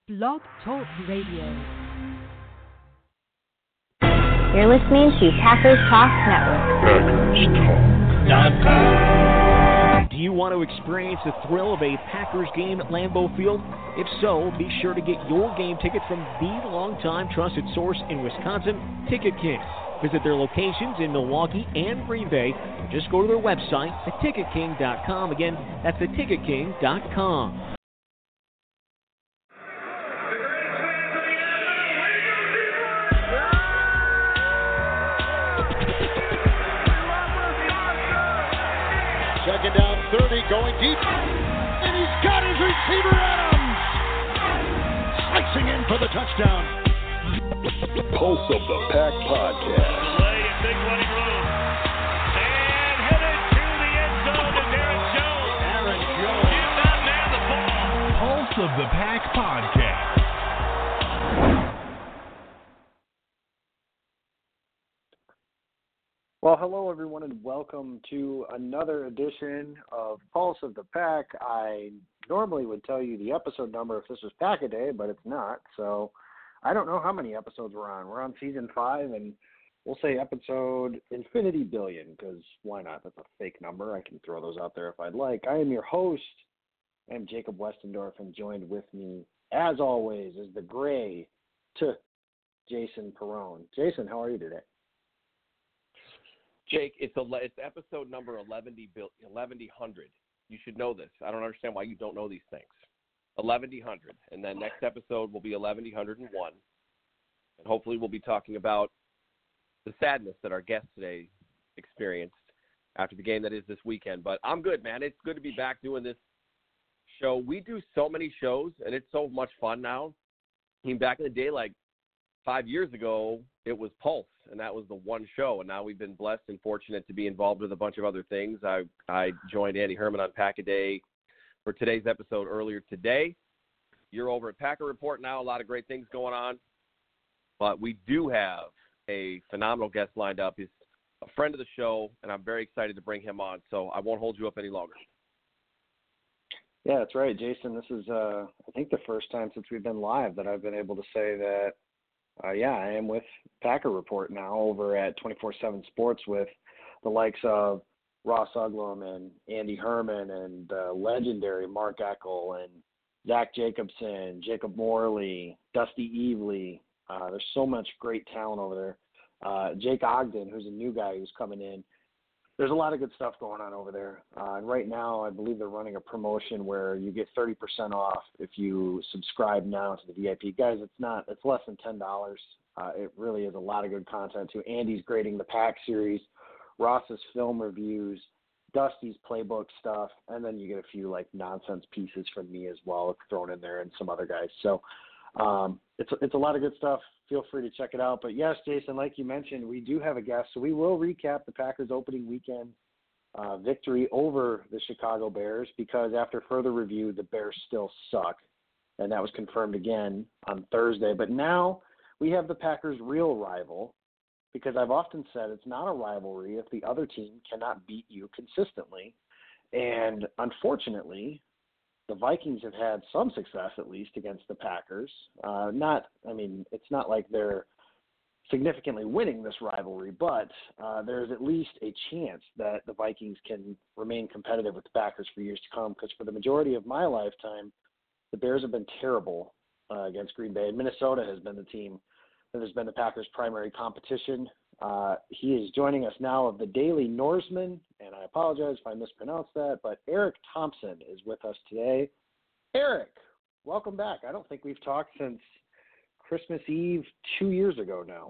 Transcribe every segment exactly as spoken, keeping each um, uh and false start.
Blog Talk Radio. You're listening to Packers Talk Network. Packers Talk dot com. Do you want to experience the thrill of a Packers game at Lambeau Field? If so, be sure to get your game ticket from the longtime trusted source in Wisconsin, Ticket King. Visit their locations in Milwaukee and Green Bay, or just go to their website at ticket king dot com. Again, that's the ticket king dot com. Second down, thirty, going deep, and he's got his receiver, Adams, slicing in for the touchdown. Pulse of the Pack podcast. Delay in big running room, and headed to the end zone to Aaron Jones. Aaron Jones. Give that man the ball. Pulse of the Pack podcast. Well, hello, everyone, and welcome to another edition of Pulse of the Pack. I normally would tell you the episode number if this was Pack-A-Day, but it's not. So I don't know how many episodes we're on. We're on season five, and we'll say episode infinity billion, because why not? That's a fake number. I can throw those out there if I'd like. I am your host. I'm Jacob Westendorf, and joined with me, as always, is the gray to Jason Perrone. Jason, how are you today? Jake, it's a it's episode number eleven hundred. You should know this. I don't understand why you don't know these things. eleven hundred, and then next episode will be eleven oh one, and hopefully we'll be talking about the sadness that our guest today experienced after the game that is this weekend. But I'm good, man. It's good to be back doing this show. We do so many shows, and it's so much fun now. I mean, back in the day, like five years ago, it was Pulse, and that was the one show. And now we've been blessed and fortunate to be involved with a bunch of other things. I I joined Andy Herman on Pack-A-Day for today's episode earlier today. You're over at Packer Report now. A lot of great things going on. But we do have a phenomenal guest lined up. He's a friend of the show, and I'm very excited to bring him on. So I won't hold you up any longer. Yeah, that's right, Jason. This is, uh, I think, the first time since we've been live that I've been able to say that, uh, yeah, I am with Packer Report now over at twenty-four seven Sports with the likes of Ross Uglum and Andy Herman and uh, legendary Mark Eckel and Zach Jacobson, Jacob Morley, Dusty Evely. Uh, there's so much great talent over there. Uh, Jake Ogden, who's a new guy who's coming in. There's a lot of good stuff going on over there. Uh, and right now, I believe they're running a promotion where you get thirty percent off if you subscribe now to the V I P. Guys, it's not, it's less than ten dollars. Uh, it really is a lot of good content too. Andy's grading the Pack series, Ross's film reviews, Dusty's playbook stuff, and then you get a few like nonsense pieces from me as well thrown in there and some other guys. So um, it's, it's a lot of good stuff. Feel free to check it out. But yes, Jason, like you mentioned, we do have a guest. So we will recap the Packers opening weekend uh, victory over the Chicago Bears because after further review, the Bears still suck. And that was confirmed again on Thursday. But now we have the Packers' real rival because I've often said it's not a rivalry if the other team cannot beat you consistently. And unfortunately, the Vikings have had some success, at least, against the Packers. Uh, not, I mean, it's not like they're significantly winning this rivalry, but uh, there's at least a chance that the Vikings can remain competitive with the Packers for years to come because for the majority of my lifetime, the Bears have been terrible uh, against Green Bay. And Minnesota has been the team that has been the Packers' primary competition. Uh, he is joining us now of the Daily Norseman, and I apologize if I mispronounced that, but Eric Thompson is with us today. Eric, welcome back. I don't think we've talked since Christmas Eve two years ago now.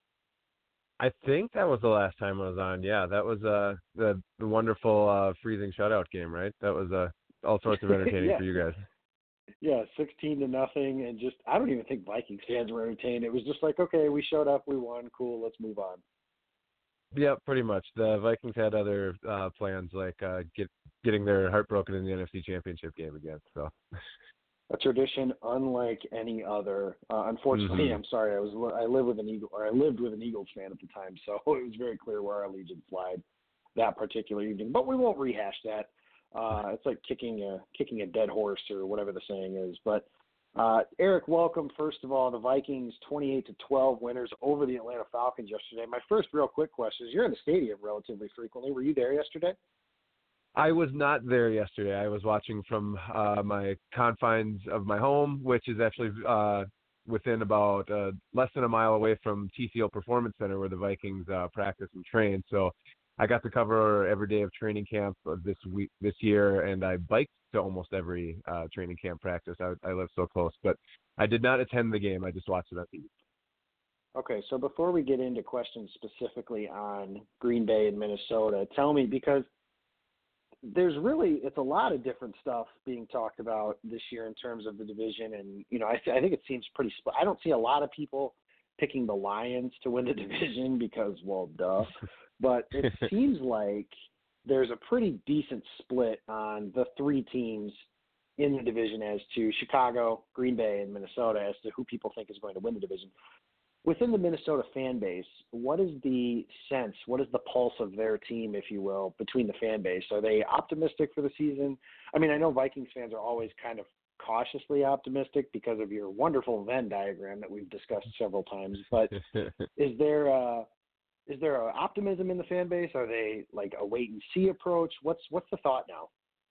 I think that was the last time I was on. Yeah, that was uh, the, the wonderful uh, freezing shutout game, right? That was uh, all sorts of entertaining yeah. for you guys. Yeah, sixteen to nothing, and just I don't even think Vikings fans were entertained. It was just like, okay, we showed up, we won, cool, let's move on. Yeah, pretty much. The Vikings had other uh, plans, like uh, get getting their heart broken in the N F C Championship game again. So a tradition unlike any other. Uh, unfortunately, mm-hmm. I'm sorry, I was I live with an Eagle, or I lived with an Eagles fan at the time, so it was very clear where our allegiance lied that particular evening. But we won't rehash that. Uh, it's like kicking a kicking a dead horse or whatever the saying is. But Uh, Eric, welcome. First of all, the Vikings twenty-eight to twelve winners over the Atlanta Falcons yesterday. My first real quick question is: you're in the stadium relatively frequently. Were you there yesterday? I was not there yesterday. I was watching from uh, my confines of my home, which is actually uh, within about uh, less than a mile away from T C O Performance Center, where the Vikings uh, practice and train. So I got to cover every day of training camp of this week, this year, and I biked to almost every uh, training camp practice. I, I live so close, but I did not attend the game. I just watched it on T V. Okay, so before we get into questions specifically on Green Bay and Minnesota, tell me, because there's really, it's a lot of different stuff being talked about this year in terms of the division. And, you know, I, th- I think it seems pretty split. I don't see a lot of people picking the Lions to win the division because, well, duh. But it seems like there's a pretty decent split on the three teams in the division as to Chicago, Green Bay, and Minnesota as to who people think is going to win the division. Within the Minnesota fan base, what is the sense, what is the pulse of their team, if you will, between the fan base? Are they optimistic for the season? I mean, I know Vikings fans are always kind of cautiously optimistic because of your wonderful Venn diagram that we've discussed several times. But is there uh, is there a optimism in the fan base? Are they like a wait and see approach? What's what's the thought now?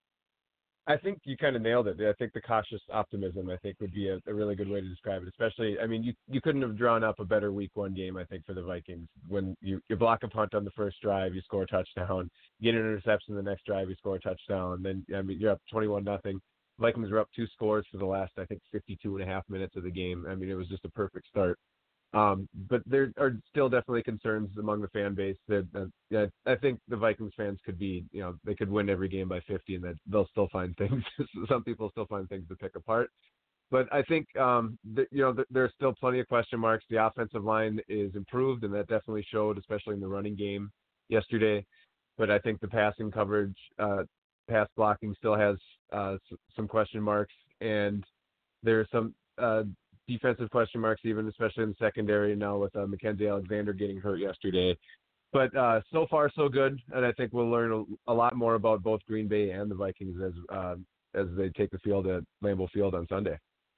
I think you kind of nailed it. I think the cautious optimism, I think, would be a, a really good way to describe it. Especially, I mean, you you couldn't have drawn up a better week one game, I think, for the Vikings. When you, you block a punt on the first drive, you score a touchdown. You get an interception the next drive, you score a touchdown. Then, I mean, you're up twenty-one nothing. Vikings were up two scores for the last, I think, fifty-two and a half minutes of the game. I mean, it was just a perfect start. Um, but there are still definitely concerns among the fan base that, uh, yeah, I think the Vikings fans could be, you know, they could win every game by fifty, and that they'll still find things. Some people still find things to pick apart. But I think, um, that, you know, th- there's still plenty of question marks. The offensive line is improved, and that definitely showed, especially in the running game yesterday. But I think the passing coverage, uh, pass blocking still has uh, s- some question marks, and there's some uh, defensive question marks, even especially in the secondary now with uh, Mackenzie Alexander getting hurt yesterday. But uh, so far, so good, and I think we'll learn a, a lot more about both Green Bay and the Vikings as uh, as they take the field at Lambeau Field on Sunday.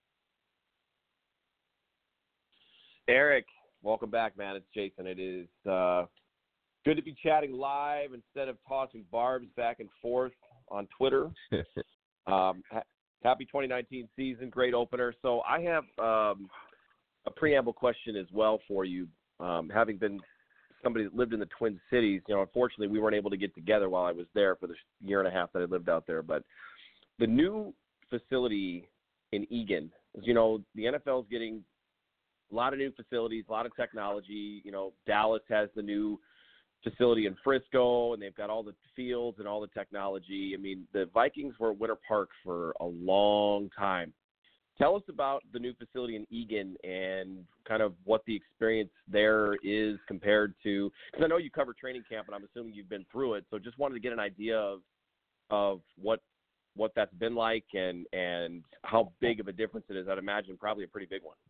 Eric, welcome back, man. It's Jason. It is uh, good to be chatting live instead of tossing barbs back and forth on Twitter. um, ha- happy twenty nineteen season, great opener. So I have um, a preamble question as well for you. Um, having been somebody that lived in the Twin Cities, you know, unfortunately we weren't able to get together while I was there for the year and a half that I lived out there. But the new facility in Eagan, as you know, the N F L is getting a lot of new facilities, a lot of technology. You know, Dallas has the new facility in Frisco, and they've got all the fields and all the technology. I mean, the Vikings were at Winter Park for a long time. Tell us about the new facility in Eagan and kind of what the experience there is compared to – because I know you cover training camp, and I'm assuming you've been through it. So just wanted to get an idea of of what what that's been like and, and how big of a difference it is. I'd imagine probably a pretty big one.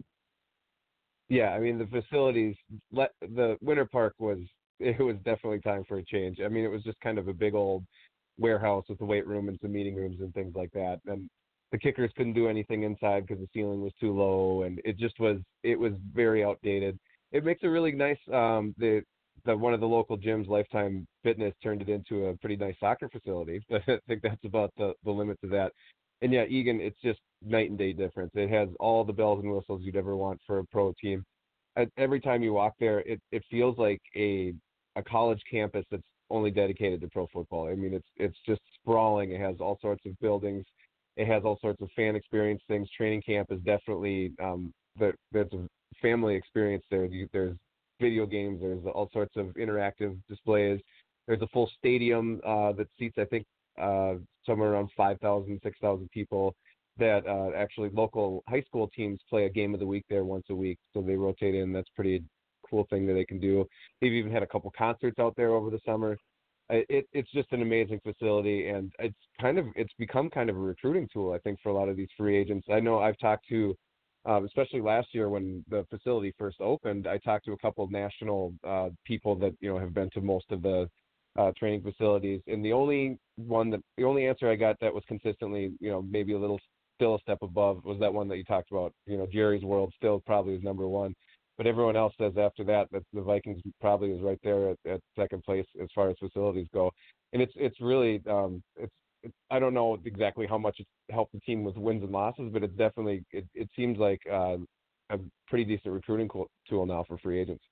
Yeah, I mean, the facilities, the Winter Park was, it was definitely time for a change. I mean, it was just kind of a big old warehouse with a weight room and some meeting rooms and things like that. And the kickers couldn't do anything inside because the ceiling was too low, and it just was, it was very outdated. It makes it really nice. Um, the, the one of the local gyms, Lifetime Fitness, turned it into a pretty nice soccer facility. But I think that's about the, the limits of that. And yeah, Eagan, it's just night and day difference. It has all the bells and whistles you'd ever want for a pro team. Every time you walk there, it, it feels like a a college campus that's only dedicated to pro football. I mean, it's it's just sprawling. It has all sorts of buildings. It has all sorts of fan experience things. Training camp is definitely um, the, there's a family experience there. You, there's video games. There's all sorts of interactive displays. There's a full stadium uh, that seats, I think, uh, somewhere around five thousand, six thousand people that uh, actually local high school teams play a game of the week there once a week. So they rotate in. That's pretty cool thing that they can do. They've even had a couple concerts out there over the summer. It, it's just an amazing facility, and it's kind of, it's become kind of a recruiting tool, I think, for a lot of these free agents. I know I've talked to, um, especially last year when the facility first opened, I talked to a couple of national uh, people that, you know, have been to most of the Uh, training facilities, and the only one that the only answer I got that was consistently, you know, maybe a little still a step above was that one that you talked about. You know, Jerry's World still probably is number one. But everyone else says after that that the Vikings probably is right there at, at second place as far as facilities go. And it's it's really um, it's, it's I don't know exactly how much it's helped the team with wins and losses, but it's definitely it, it seems like uh, a pretty decent recruiting tool now for free agents.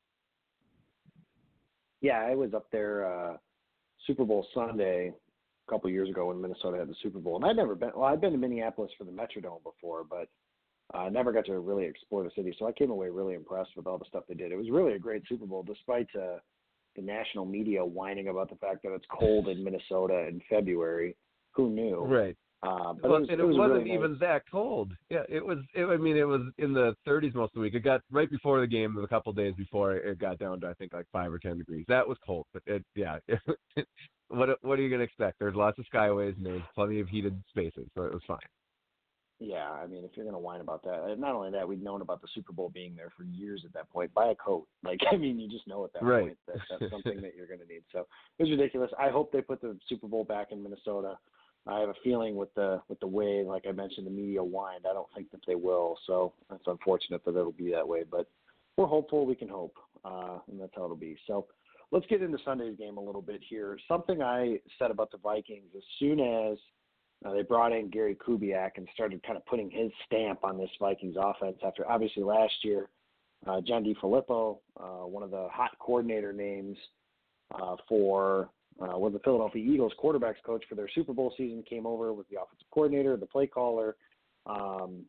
Yeah, I was up there uh, Super Bowl Sunday a couple years ago when Minnesota had the Super Bowl, and I'd never been. Well, I'd been to Minneapolis for the Metrodome before, but I uh, never got to really explore the city. So I came away really impressed with all the stuff they did. It was really a great Super Bowl, despite uh, the national media whining about the fact that it's cold in Minnesota in February. Who knew? Right. Uh, but well, it was, and it it was wasn't really even nice. that cold. Yeah, it was. It, I mean, it was in the thirties most of the week. It got right before the game, a couple of days before, it got down to I think like five or ten degrees. That was cold, but it, yeah. what What are you gonna expect? There's lots of skyways and there's plenty of heated spaces, so it was fine. Yeah, I mean, if you're going to whine about that, and not only that, we'd known about the Super Bowl being there for years at that point. Buy a coat. Like, I mean, you just know at that right. point that that's something that you're going to need. So it was ridiculous. I hope they put the Super Bowl back in Minnesota. I have a feeling with the with the way, like I mentioned, the media whined, I don't think that they will. So it's unfortunate that it'll be that way. But we're hopeful. We can hope, uh, and that's how it'll be. So let's get into Sunday's game a little bit here. Something I said about the Vikings as soon as Uh, they brought in Gary Kubiak and started kind of putting his stamp on this Vikings offense after obviously last year, uh, John DeFilippo, uh, one of the hot coordinator names uh, for uh, was the Philadelphia Eagles quarterbacks coach for their Super Bowl season, came over with the offensive coordinator, the play caller. Um,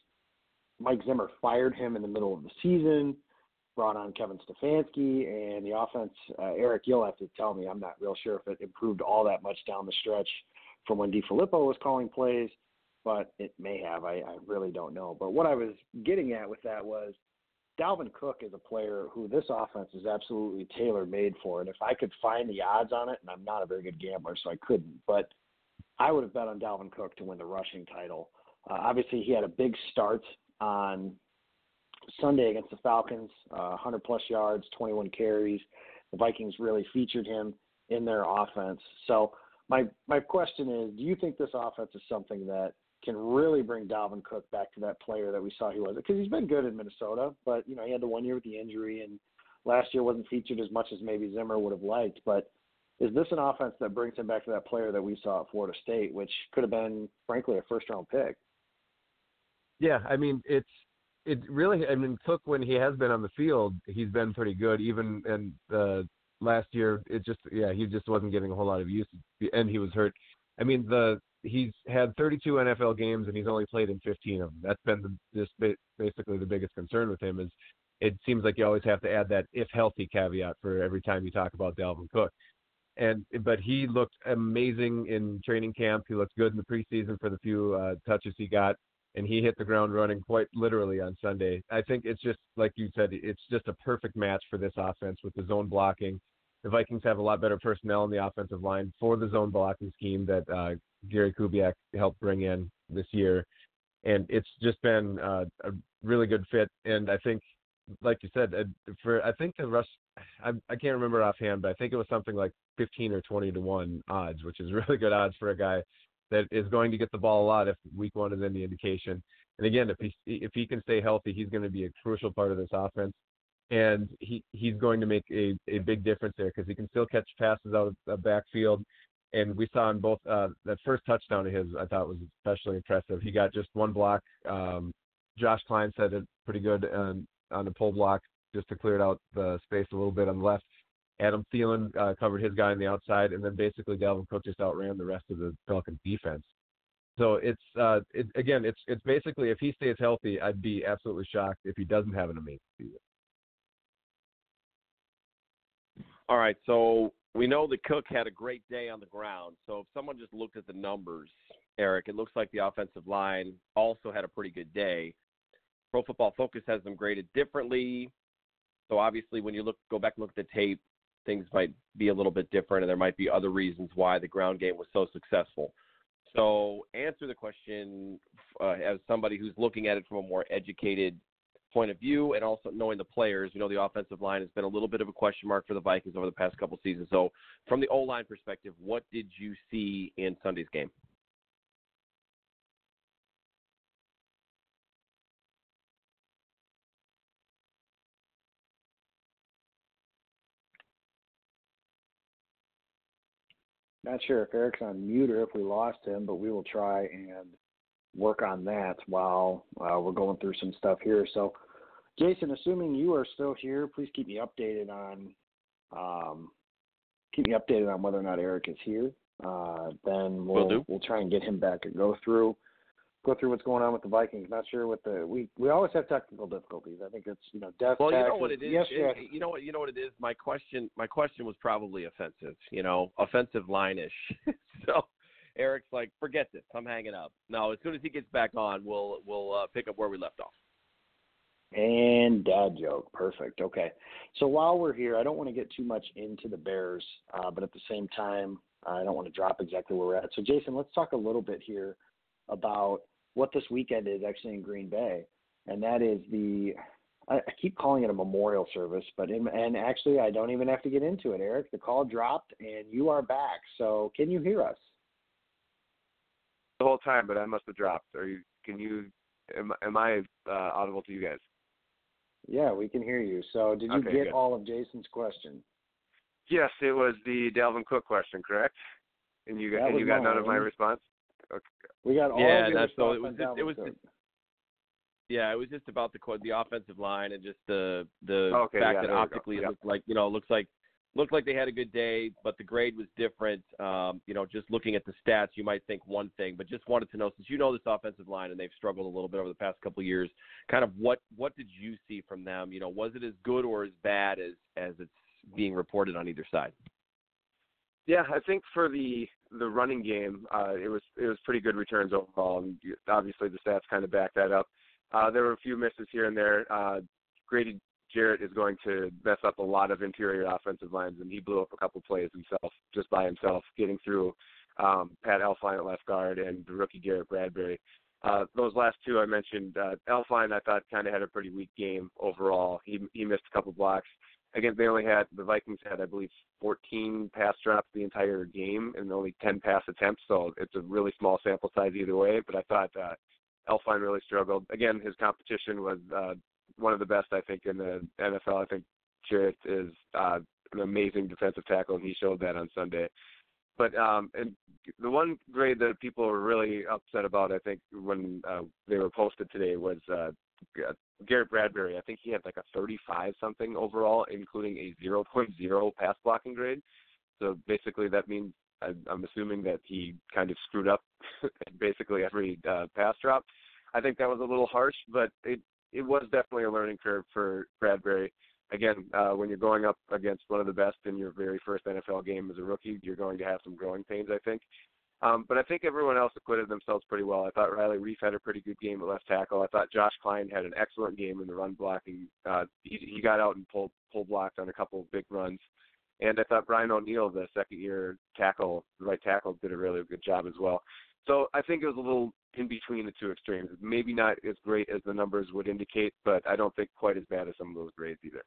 Mike Zimmer fired him in the middle of the season, brought on Kevin Stefanski, and the offense, uh, Eric, you'll have to tell me, I'm not real sure if it improved all that much down the stretch from when DeFilippo was calling plays, but it may have. I, I really don't know. But what I was getting at with that was Dalvin Cook is a player who this offense is absolutely tailor-made for. And if I could find the odds on it, and I'm not a very good gambler, so I couldn't, but I would have bet on Dalvin Cook to win the rushing title. Uh, obviously, he had a big start on Sunday against the Falcons, uh, one hundred plus yards, twenty-one carries. The Vikings really featured him in their offense. So My my question is, do you think this offense is something that can really bring Dalvin Cook back to that player that we saw he was? Because he's been good in Minnesota, but, you know, he had the one year with the injury, and last year wasn't featured as much as maybe Zimmer would have liked. But is this an offense that brings him back to that player that we saw at Florida State, which could have been, frankly, a first-round pick? Yeah, I mean, it's it really – I mean, Cook, when he has been on the field, he's been pretty good, even in the – last year, it just yeah, he just wasn't getting a whole lot of use, and he was hurt. I mean, the he's had thirty-two N F L games, and he's only played in fifteen of them. That's been the, this basically the biggest concern with him is it seems like you always have to add that if healthy caveat for every time you talk about Dalvin Cook. And but he looked amazing in training camp. He looked good in the preseason for the few uh, touches he got. And he hit the ground running quite literally on Sunday. I think it's just, like you said, it's just a perfect match for this offense with the zone blocking. The Vikings have a lot better personnel in the offensive line for the zone blocking scheme that uh, Gary Kubiak helped bring in this year. And it's just been uh, a really good fit. And I think, like you said, for I think the rush, I, I can't remember offhand, but I think it was something like fifteen or twenty to one odds, which is really good odds for a guy that is going to get the ball a lot if week one is any indication. And again, if he if he can stay healthy, he's going to be a crucial part of this offense. And he, he's going to make a, a big difference there because he can still catch passes out of the backfield. And we saw in both uh, that first touchdown of his, I thought was especially impressive. He got just one block. Um, Josh Klein said it pretty good um, on the pull block just to clear out the space a little bit on the left. Adam Thielen uh, covered his guy on the outside, and then basically Dalvin Cook just outran the rest of the Falcons defense. So it's uh, it, again, it's it's basically if he stays healthy, I'd be absolutely shocked if he doesn't have an amazing season. All right, so we know that Cook had a great day on the ground. So if someone just looked at the numbers, Eric, it looks like the offensive line also had a pretty good day. Pro Football Focus has them graded differently. So obviously when you look, go back and look at the tape, things might be a little bit different, and there might be other reasons why the ground game was so successful. So answer the question uh, as somebody who's looking at it from a more educated point of view and also knowing the players. You know, the offensive line has been a little bit of a question mark for the Vikings over the past couple seasons. So from the O-line perspective, what did you see in Sunday's game? Not sure if Eric's on mute or if we lost him, but we will try and work on that while uh, we're going through some stuff here. So, Jason, assuming you are still here, please keep me updated on um, keep me updated on whether or not Eric is here. Uh, then we'll Will do. we'll try and get him back and go through go through what's going on with the Vikings. Not sure what the we we always have technical difficulties. I think it's you know death. Well, you know taxes. what it is. Yes, it, yes. You know what you know what it is. My question my question was probably offensive. You know, offensive line-ish. So Eric's like, forget this. I'm hanging up. No, as soon as he gets back on, we'll we'll uh, pick up where we left off. And dad joke. Perfect. Okay. So while we're here, I don't want to get too much into the Bears, uh, but at the same time, I don't want to drop exactly where we're at. So, Jason, let's talk a little bit here about what this weekend is actually in Green Bay, and that is the I, I keep calling it a memorial service, but in, and actually I don't even have to get into it, Eric. The call dropped, and you are back. So can you hear us? The whole time, but I must have dropped. Are you? Can you? Am, am I uh, audible to you guys? Yeah, we can hear you. So did you Okay, get good. all of Jason's question? Yes, it was the Dalvin Cook question, correct? And you got That and was you got none of my mine. response. Okay. We got all Yeah, of your that's so. response It was on just Dalvin it was Cook. just, yeah, it was just about the the offensive line and just the the Okay, fact yeah, that there we go. optically it Yep. looked like you know looks like looked like they had a good day, but the grade was different. Um, you know, just looking at the stats, you might think one thing, but just wanted to know, since you know this offensive line and they've struggled a little bit over the past couple of years, kind of what what did you see from them? You know, was it as good or as bad as as it's being reported on either side? Yeah, I think for the the running game, uh, it was it was pretty good returns overall, and obviously the stats kind of back that up. Uh, there were a few misses here and there. Uh, Grady Jarrett is going to mess up a lot of interior offensive lines, and he blew up a couple plays himself, just by himself, getting through um, Pat Elflein at left guard and the rookie Garrett Bradbury. Uh, those last two I mentioned, uh, Elflein I thought kind of had a pretty weak game overall. He he missed a couple blocks. Again, they only had, the Vikings had, I believe, fourteen pass drops the entire game and only ten pass attempts, so it's a really small sample size either way. But I thought uh, Elflein really struggled. Again, his competition was uh, one of the best, I think, in the N F L. I think Jarrett is uh, an amazing defensive tackle, and he showed that on Sunday. But um, and the one grade that people were really upset about, I think, when uh, they were posted today was uh, Garrett Bradbury. I think he had like a thirty-five something overall, including a zero point zero pass blocking grade. So basically that means, I, I'm assuming that he kind of screwed up basically every uh, pass drop. I think that was a little harsh, but it, it was definitely a learning curve for Bradbury. Again, uh, when you're going up against one of the best in your very first N F L game as a rookie, you're going to have some growing pains, I think. Um, but I think everyone else acquitted themselves pretty well. I thought Riley Reif had a pretty good game at left tackle. I thought Josh Klein had an excellent game in the run blocking. Uh, he, he got out and pulled pull blocked on a couple of big runs. And I thought Brian O'Neill, the second-year tackle, the right tackle, did a really good job as well. So I think it was a little in between the two extremes. Maybe not as great as the numbers would indicate, but I don't think quite as bad as some of those grades either.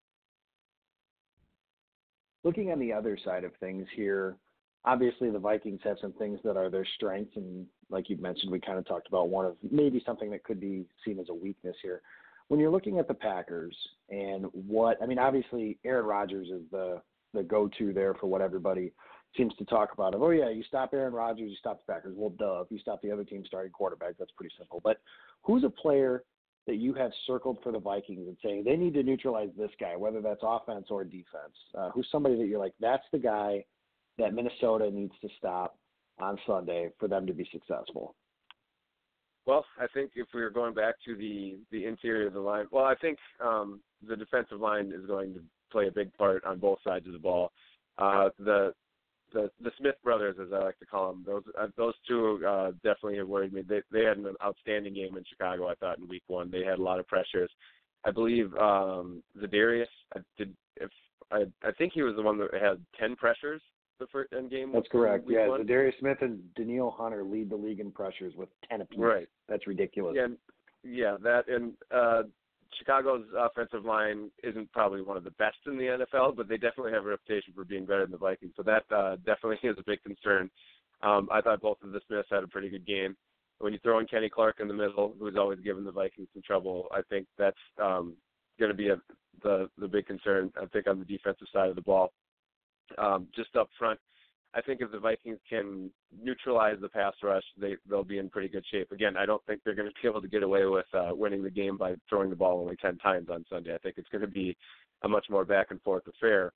Looking on the other side of things here, obviously the Vikings have some things that are their strengths, and like you mentioned, we kind of talked about one of maybe something that could be seen as a weakness here. When you're looking at the Packers and what, I mean, obviously Aaron Rodgers is the, the go-to there for what everybody seems to talk about. Of, oh, yeah, you stop Aaron Rodgers, you stop the Packers. Well, duh, if you stop the other team starting quarterback, that's pretty simple. But who's a player that you have circled for the Vikings and saying they need to neutralize this guy, whether that's offense or defense? Uh, who's somebody that you're like, that's the guy that Minnesota needs to stop on Sunday for them to be successful? Well, I think if we were going back to the, the interior of the line, well, I think um, the defensive line is going to play a big part on both sides of the ball. Uh, the the the Smith brothers, as I like to call them, those uh, those two uh, definitely have worried me. They they had an outstanding game in Chicago, I thought, in Week One. They had a lot of pressures. I believe um, Zadarius I did. If I I think he was the one that had ten pressures the first end game. That's correct. Week Yeah, one. Zadarius Smith and Daniil Hunter lead the league in pressures with ten apiece. Right. That's ridiculous. Yeah, yeah, that and uh, Chicago's offensive line isn't probably one of the best in the N F L, but they definitely have a reputation for being better than the Vikings. So that uh, definitely is a big concern. Um, I thought both of the Smiths had a pretty good game. When you throw in Kenny Clark in the middle, who's always given the Vikings some trouble, I think that's um, going to be a, the the big concern. I think on the defensive side of the ball, um, just up front, I think if the Vikings can neutralize the pass rush, they, they'll be in pretty good shape. Again, I don't think they're going to be able to get away with uh, winning the game by throwing the ball only ten times on Sunday. I think it's going to be a much more back and forth affair.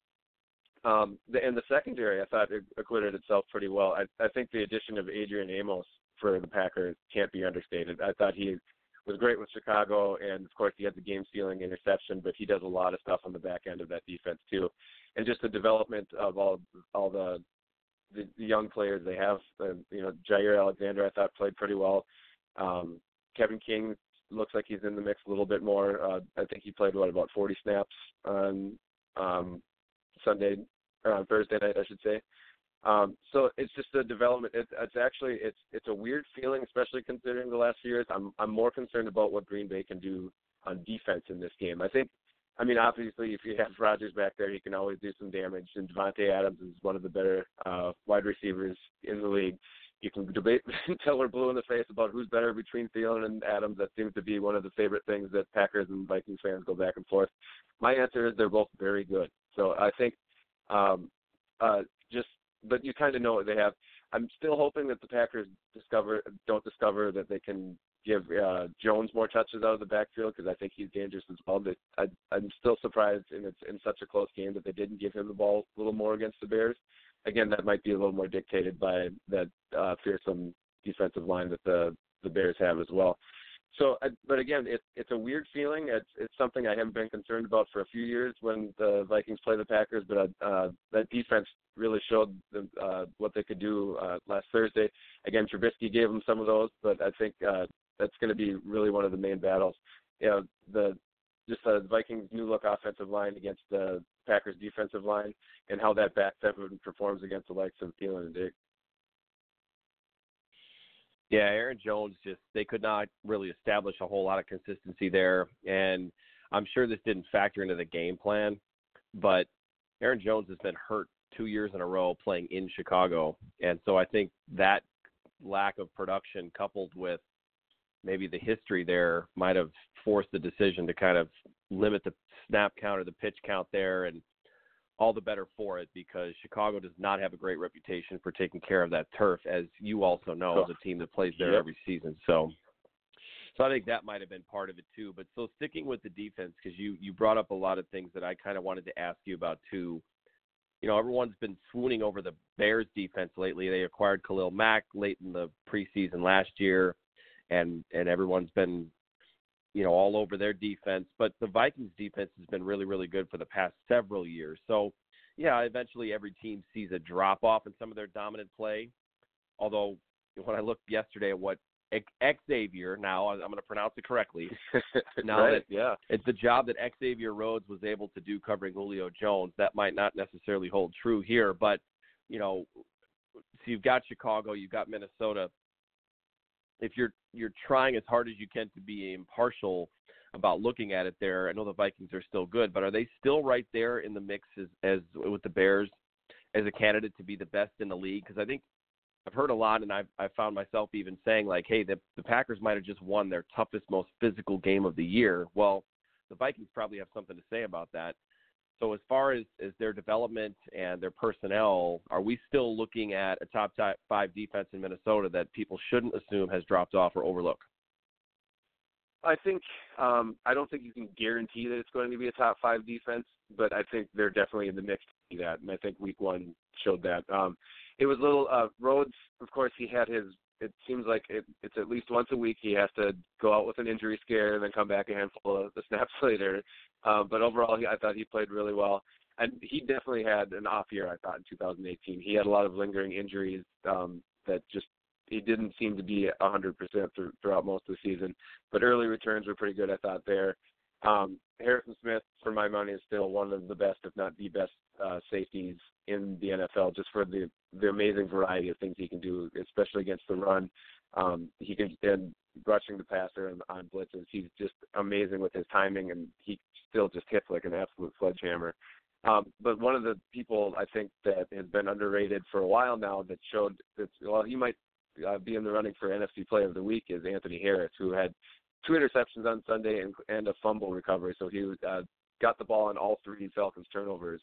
Um, the, in the secondary, I thought it acquitted itself pretty well. I, I think the addition of Adrian Amos for the Packers can't be understated. I thought he was great with Chicago, and, of course, he had the game-stealing interception, but he does a lot of stuff on the back end of that defense, too. And just the development of all all the the, the young players they have. Uh, you know, Jair Alexander, I thought, played pretty well. Um, Kevin King looks like he's in the mix a little bit more. Uh, I think he played, what, about forty snaps on um, Sunday, or on Thursday night, I should say. Um, so it's just a development. It, it's actually it's it's a weird feeling, especially considering the last few years. I'm I'm more concerned about what Green Bay can do on defense in this game. I think, I mean, obviously, if you have Rodgers back there, he can always do some damage. And Devontae Adams is one of the better uh, wide receivers in the league. You can debate until we're blue in the face about who's better between Thielen and Adams. That seems to be one of the favorite things that Packers and Vikings fans go back and forth. My answer is they're both very good. So I think um, uh, just. But you kind of know what they have. I'm still hoping that the Packers discover don't discover that they can give uh, Jones more touches out of the backfield, because I think he's dangerous as well. But I, I'm still surprised in it's in such a close game that they didn't give him the ball a little more against the Bears. Again, that might be a little more dictated by that uh, fearsome defensive line that the the Bears have as well. So, but again, it's it's a weird feeling. It's it's something I haven't been concerned about for a few years when the Vikings play the Packers. But uh, that defense really showed them, uh, what they could do uh, last Thursday. Again, Trubisky gave them some of those, but I think uh, that's going to be really one of the main battles. You know, the just the Vikings' new look offensive line against the Packers' defensive line, and how that back seven performs against the likes of Thielen and Diggs. Yeah, Aaron Jones, just they could not really establish a whole lot of consistency there. And I'm sure this didn't factor into the game plan, but Aaron Jones has been hurt two years in a row playing in Chicago. And so I think that lack of production coupled with maybe the history there might have forced the decision to kind of limit the snap count or the pitch count there, and all the better for it, because Chicago does not have a great reputation for taking care of that turf, as you also know, as a team that plays there yep. every season. So so I think that might have been part of it too. But so sticking with the defense, because you, you brought up a lot of things that I kind of wanted to ask you about too. You know, everyone's been swooning over the Bears defense lately. They acquired Khalil Mack late in the preseason last year, and, and everyone's been, you know, all over their defense. But the Vikings defense has been really, really good for the past several years. So, yeah, eventually every team sees a drop-off in some of their dominant play. Although, when I looked yesterday at what Xavier, now I'm going to pronounce it correctly, now right, that yeah. it's the job that Xavier Rhodes was able to do covering Julio Jones, that might not necessarily hold true here. But, you know, so you've got Chicago, you've got Minnesota. If you're you're trying as hard as you can to be impartial about looking at it there, I know the Vikings are still good, but are they still right there in the mix as, as with the Bears as a candidate to be the best in the league? Because I think I've heard a lot, and I've, I've found myself even saying, like, hey, the, the Packers might have just won their toughest, most physical game of the year. Well, the Vikings probably have something to say about that. So as far as, as their development and their personnel, are we still looking at a top five defense in Minnesota that people shouldn't assume has dropped off or overlook? I think um, I don't think you can guarantee that it's going to be a top five defense, but I think they're definitely in the mix to do that, and I think week one showed that. Um, it was a little uh, Rhodes, of course, he had his. It seems like it, it's at least once a week he has to go out with an injury scare and then come back a handful of the snaps later. Uh, but overall, he, I thought he played really well. And he definitely had an off year, I thought, in two thousand eighteen. He had a lot of lingering injuries um, that just he didn't seem to be one hundred percent through, throughout most of the season. But early returns were pretty good, I thought, there. Um, Harrison Smith, for my money, is still one of the best, if not the best, uh, safeties in the N F L, just for the the amazing variety of things he can do, especially against the run. Um, he can and rushing the passer and on blitzes. He's just amazing with his timing, and he still just hits like an absolute sledgehammer. Um, but one of the people I think that has been underrated for a while now that showed that, well, he might uh, be in the running for N F C Player of the Week is Anthony Harris, who had two interceptions on Sunday and, and a fumble recovery. So he uh, got the ball on all three Falcons turnovers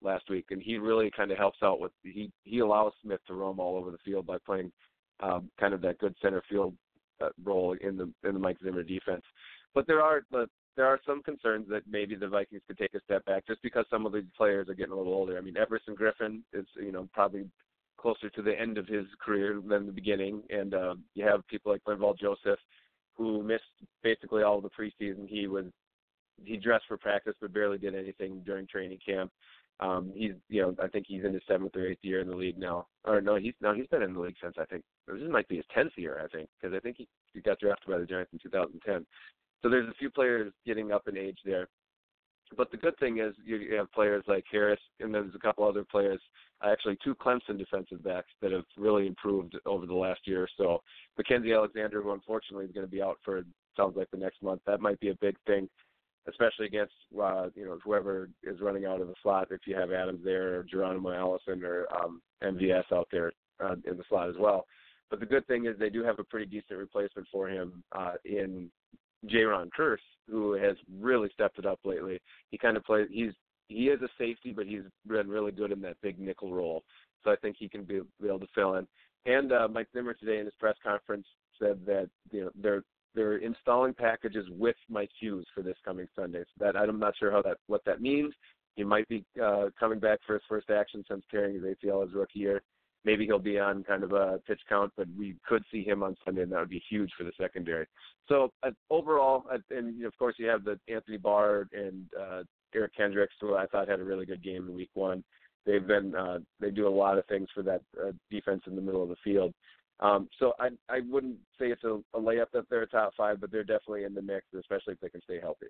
last week, and he really kind of helps out with he he allows Smith to roam all over the field by playing um, kind of that good center field uh, role in the in the Mike Zimmer defense. But there are the there are some concerns that maybe the Vikings could take a step back just because some of these players are getting a little older. I mean, Everson Griffin is you know probably closer to the end of his career than the beginning, and uh, you have people like Linval Joseph who missed basically all of the preseason. He was he dressed for practice but barely did anything during training camp. Um, he's you know I think he's in his seventh or eighth year in the league now. Or no, he's no he's been in the league since I think this might be his tenth year I think because I think he, he got drafted by the Giants in two thousand ten. So there's a few players getting up in age there. But the good thing is you, you have players like Harris, and there's a couple other players, actually two Clemson defensive backs that have really improved over the last year or so. Mackenzie Alexander, who unfortunately is going to be out for, sounds like, the next month. That might be a big thing, especially against, uh, you know, whoever is running out of the slot. If you have Adams there or Geronimo Allison or um, M V S out there uh, in the slot as well. But the good thing is they do have a pretty decent replacement for him uh, in Jaron Kearse, who has really stepped it up lately. He kind of plays. He's he is a safety, but he's been really good in that big nickel role. So I think he can be, be able to fill in. And uh, Mike Zimmer today in his press conference said that you know they're they're installing packages with Mike Hughes for this coming Sunday. So that I'm not sure how that what that means. He might be uh, coming back for his first action since tearing his A C L his rookie year. Maybe he'll be on kind of a pitch count, but we could see him on Sunday, and that would be huge for the secondary. So uh, overall, uh, and of course you have the Anthony Barr and uh, Eric Kendricks, who I thought had a really good game in week one. They've been uh, they do a lot of things for that uh, defense in the middle of the field. Um, so I I wouldn't say it's a, a layup that they're a top five, but they're definitely in the mix, especially if they can stay healthy.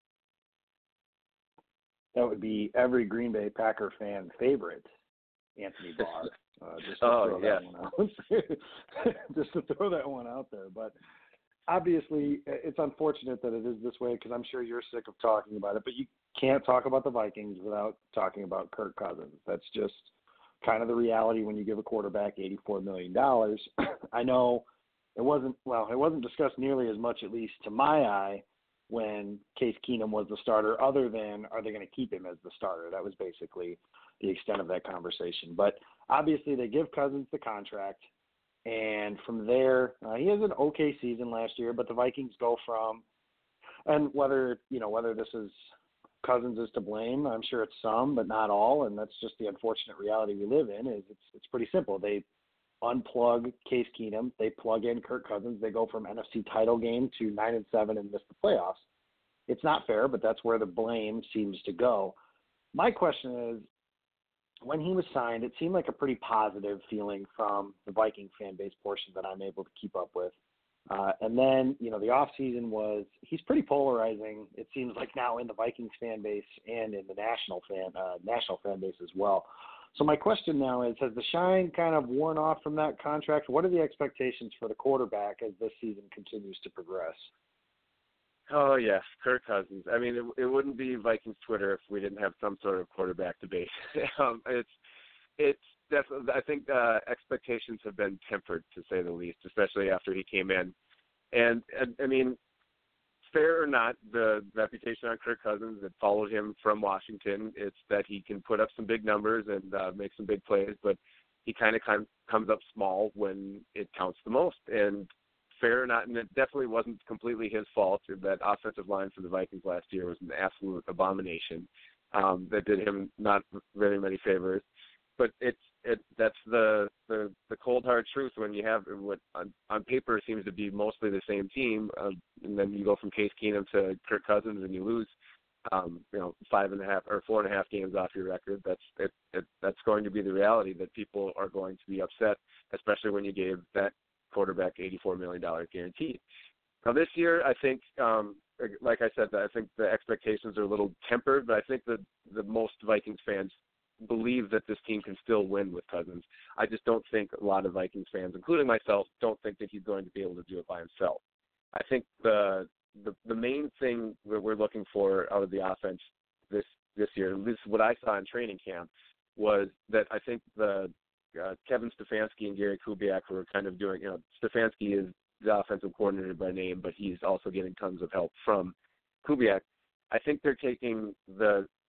That would be every Green Bay Packer fan favorite, Anthony Barr. Uh, just to oh, throw yeah. that one out. just to throw that one out there. But obviously, it's unfortunate that it is this way because I'm sure you're sick of talking about it. But you can't talk about the Vikings without talking about Kirk Cousins. That's just kind of the reality when you give a quarterback eighty-four million dollars. I know it wasn't, well, it wasn't discussed nearly as much, at least to my eye, when Case Keenum was the starter, other than are they going to keep him as the starter? That was basically the extent of that conversation. But obviously they give Cousins the contract, and from there, uh, he has an okay season last year, but the Vikings go from, and whether, you know, whether this is Cousins is to blame, I'm sure it's some, but not all, and that's just the unfortunate reality we live in, is it's, it's pretty simple. They unplug Case Keenum, they plug in Kirk Cousins, they go from N F C title game to nine and seven and miss the playoffs. It's not fair, but that's where the blame seems to go. My question is, when he was signed, it seemed like a pretty positive feeling from the Viking fan base portion that I'm able to keep up with. Uh, and then, you know, the offseason was, he's pretty polarizing, it seems like now, in the Vikings fan base and in the national fan, uh, national fan base as well. So my question now is, has the shine kind of worn off from that contract? What are the expectations for the quarterback as this season continues to progress? Oh, yes, Kirk Cousins. I mean, it, it wouldn't be Vikings Twitter if we didn't have some sort of quarterback debate. um, it's, it's definitely, I think uh, expectations have been tempered, to say the least, especially after he came in. And, and I mean, fair or not, the reputation on Kirk Cousins that followed him from Washington, it's that he can put up some big numbers and uh, make some big plays, but he kind of comes up small when it counts the most. And fair or not, and it definitely wasn't completely his fault. That offensive line for the Vikings last year was an absolute abomination um, that did him not very many favors. But it's it that's the, the the cold hard truth when you have what on, on paper seems to be mostly the same team, uh, and then you go from Case Keenum to Kirk Cousins and you lose, um, you know, five and a half or four and a half games off your record. That's it, it that's going to be the reality, that people are going to be upset, especially when you gave that quarterback eighty-four million dollars guaranteed. Now this year, I think, um, like I said, I think the expectations are a little tempered, but I think that the most Vikings fans believe that this team can still win with Cousins. I just don't think a lot of Vikings fans, including myself, don't think that he's going to be able to do it by himself. I think the the, the main thing that we're looking for out of the offense this this year, at least what I saw in training camp, was that I think the Uh, Kevin Stefanski and Gary Kubiak were kind of doing, you know, Stefanski is the offensive coordinator by name, but he's also getting tons of help from Kubiak. I think they're taking the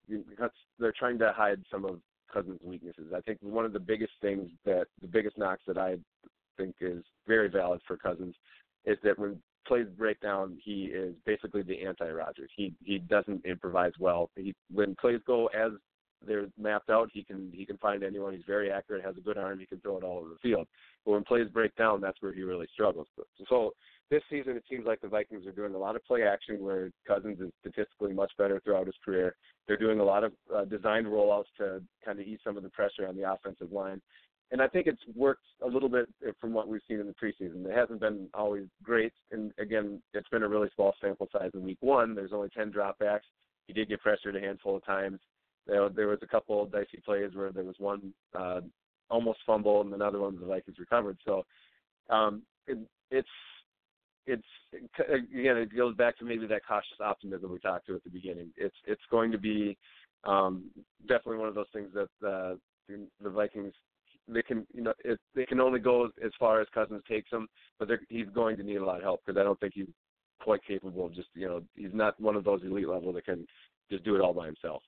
because they're trying to hide some of Cousins' weaknesses. I think one of the biggest things that the biggest knocks that I think is very valid for Cousins is that when plays break down, he is basically the anti-Rodgers. He he doesn't improvise well. He, when plays go as they're mapped out, he can he can find anyone. He's very accurate, has a good arm. He can throw it all over the field. But when plays break down, that's where he really struggles. So this season, it seems like the Vikings are doing a lot of play action where Cousins is statistically much better throughout his career. They're doing a lot of uh, designed rollouts to kind of ease some of the pressure on the offensive line. And I think it's worked a little bit from what we've seen in the preseason. It hasn't been always great. And, again, it's been a really small sample size in week one. There's only ten dropbacks. He did get pressured a handful of times. There, there was a couple of dicey plays where there was one uh, almost fumble and another one the Vikings recovered. So um, it, it's, it's again, it goes back to maybe that cautious optimism we talked to at the beginning. It's it's going to be um, definitely one of those things that uh, the Vikings, they can, you know, it, they can only go as far as Cousins takes them, but he's going to need a lot of help because I don't think he's quite capable of just, you know, he's not one of those elite level that can just do it all by himself.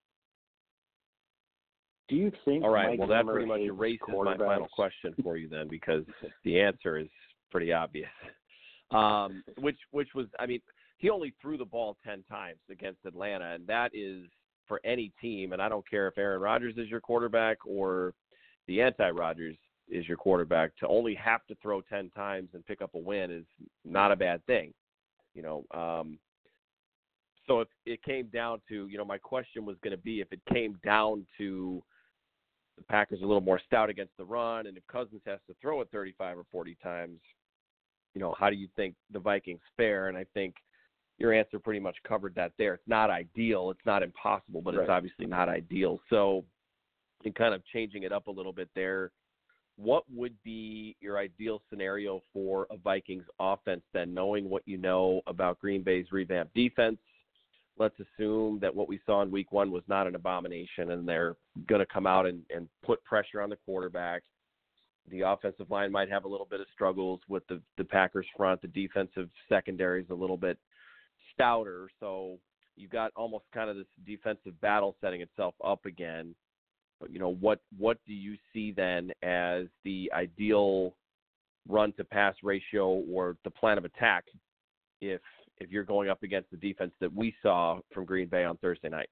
Do you think? All right. Mike well, that Zimmer pretty much erases my final question for you then, because the answer is pretty obvious. Um, which which was, I mean, he only threw the ball ten times against Atlanta, and that is for any team. And I don't care if Aaron Rodgers is your quarterback or the anti-Rodgers is your quarterback, to only have to throw ten times and pick up a win is not a bad thing, you know. Um, so if it came down to, you know, my question was going to be if it came down to the Packers a little more stout against the run, and if Cousins has to throw it thirty-five or forty times, you know, how do you think the Vikings fare? And I think your answer pretty much covered that there. It's not ideal. It's not impossible, but right. It's obviously not ideal. So in kind of changing it up a little bit there, what would be your ideal scenario for a Vikings offense then, knowing what you know about Green Bay's revamped defense? Let's assume that what we saw in week one was not an abomination and they're going to come out and, and put pressure on the quarterback. The offensive line might have a little bit of struggles with the, the Packers front. The defensive secondary is a little bit stouter. So you've got almost kind of this defensive battle setting itself up again. But, you know, what, what do you see then as the ideal run to pass ratio or the plan of attack if, if you're going up against the defense that we saw from Green Bay on Thursday night?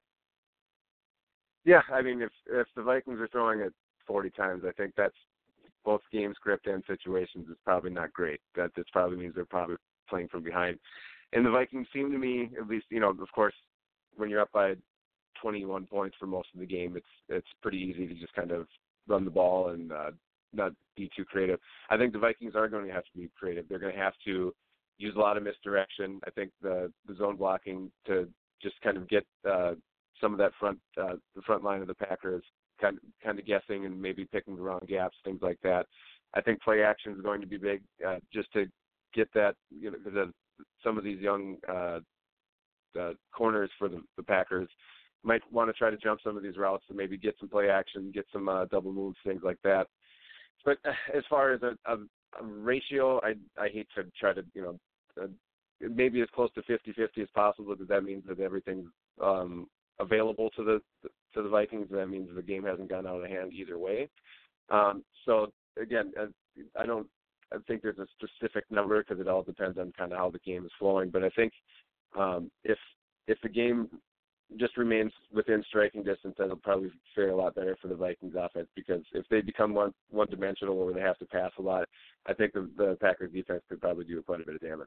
Yeah. I mean, if, if the Vikings are throwing it forty times, I think that's, both game script and situations is probably not great. That this probably means they're probably playing from behind. And the Vikings seem to me, at least, you know, of course, when you're up by twenty-one points for most of the game, it's it's pretty easy to just kind of run the ball and uh, not be too creative. I think the Vikings are going to have to be creative. They're going to have to use a lot of misdirection. I think the, the zone blocking to just kind of get uh, some of that front uh, the front line of the Packers Kind of, kind of guessing and maybe picking the wrong gaps, things like that. I think play action is going to be big, uh, just to get that, you know, because some of these young uh, uh, corners for the, the Packers might want to try to jump some of these routes and maybe get some play action, get some uh, double moves, things like that. But as far as a, a, a ratio, I I hate to try to, you know, uh, maybe as close to fifty-fifty as possible, because that means that everything's um, available to the to the Vikings. That means the game hasn't gone out of hand either way. Um, so again, I don't I think there's a specific number because it all depends on kind of how the game is flowing. But I think um, if if the game just remains within striking distance, that'll probably fare a lot better for the Vikings offense, because if they become one one dimensional where they have to pass a lot, I think the, the Packers defense could probably do quite a bit of damage.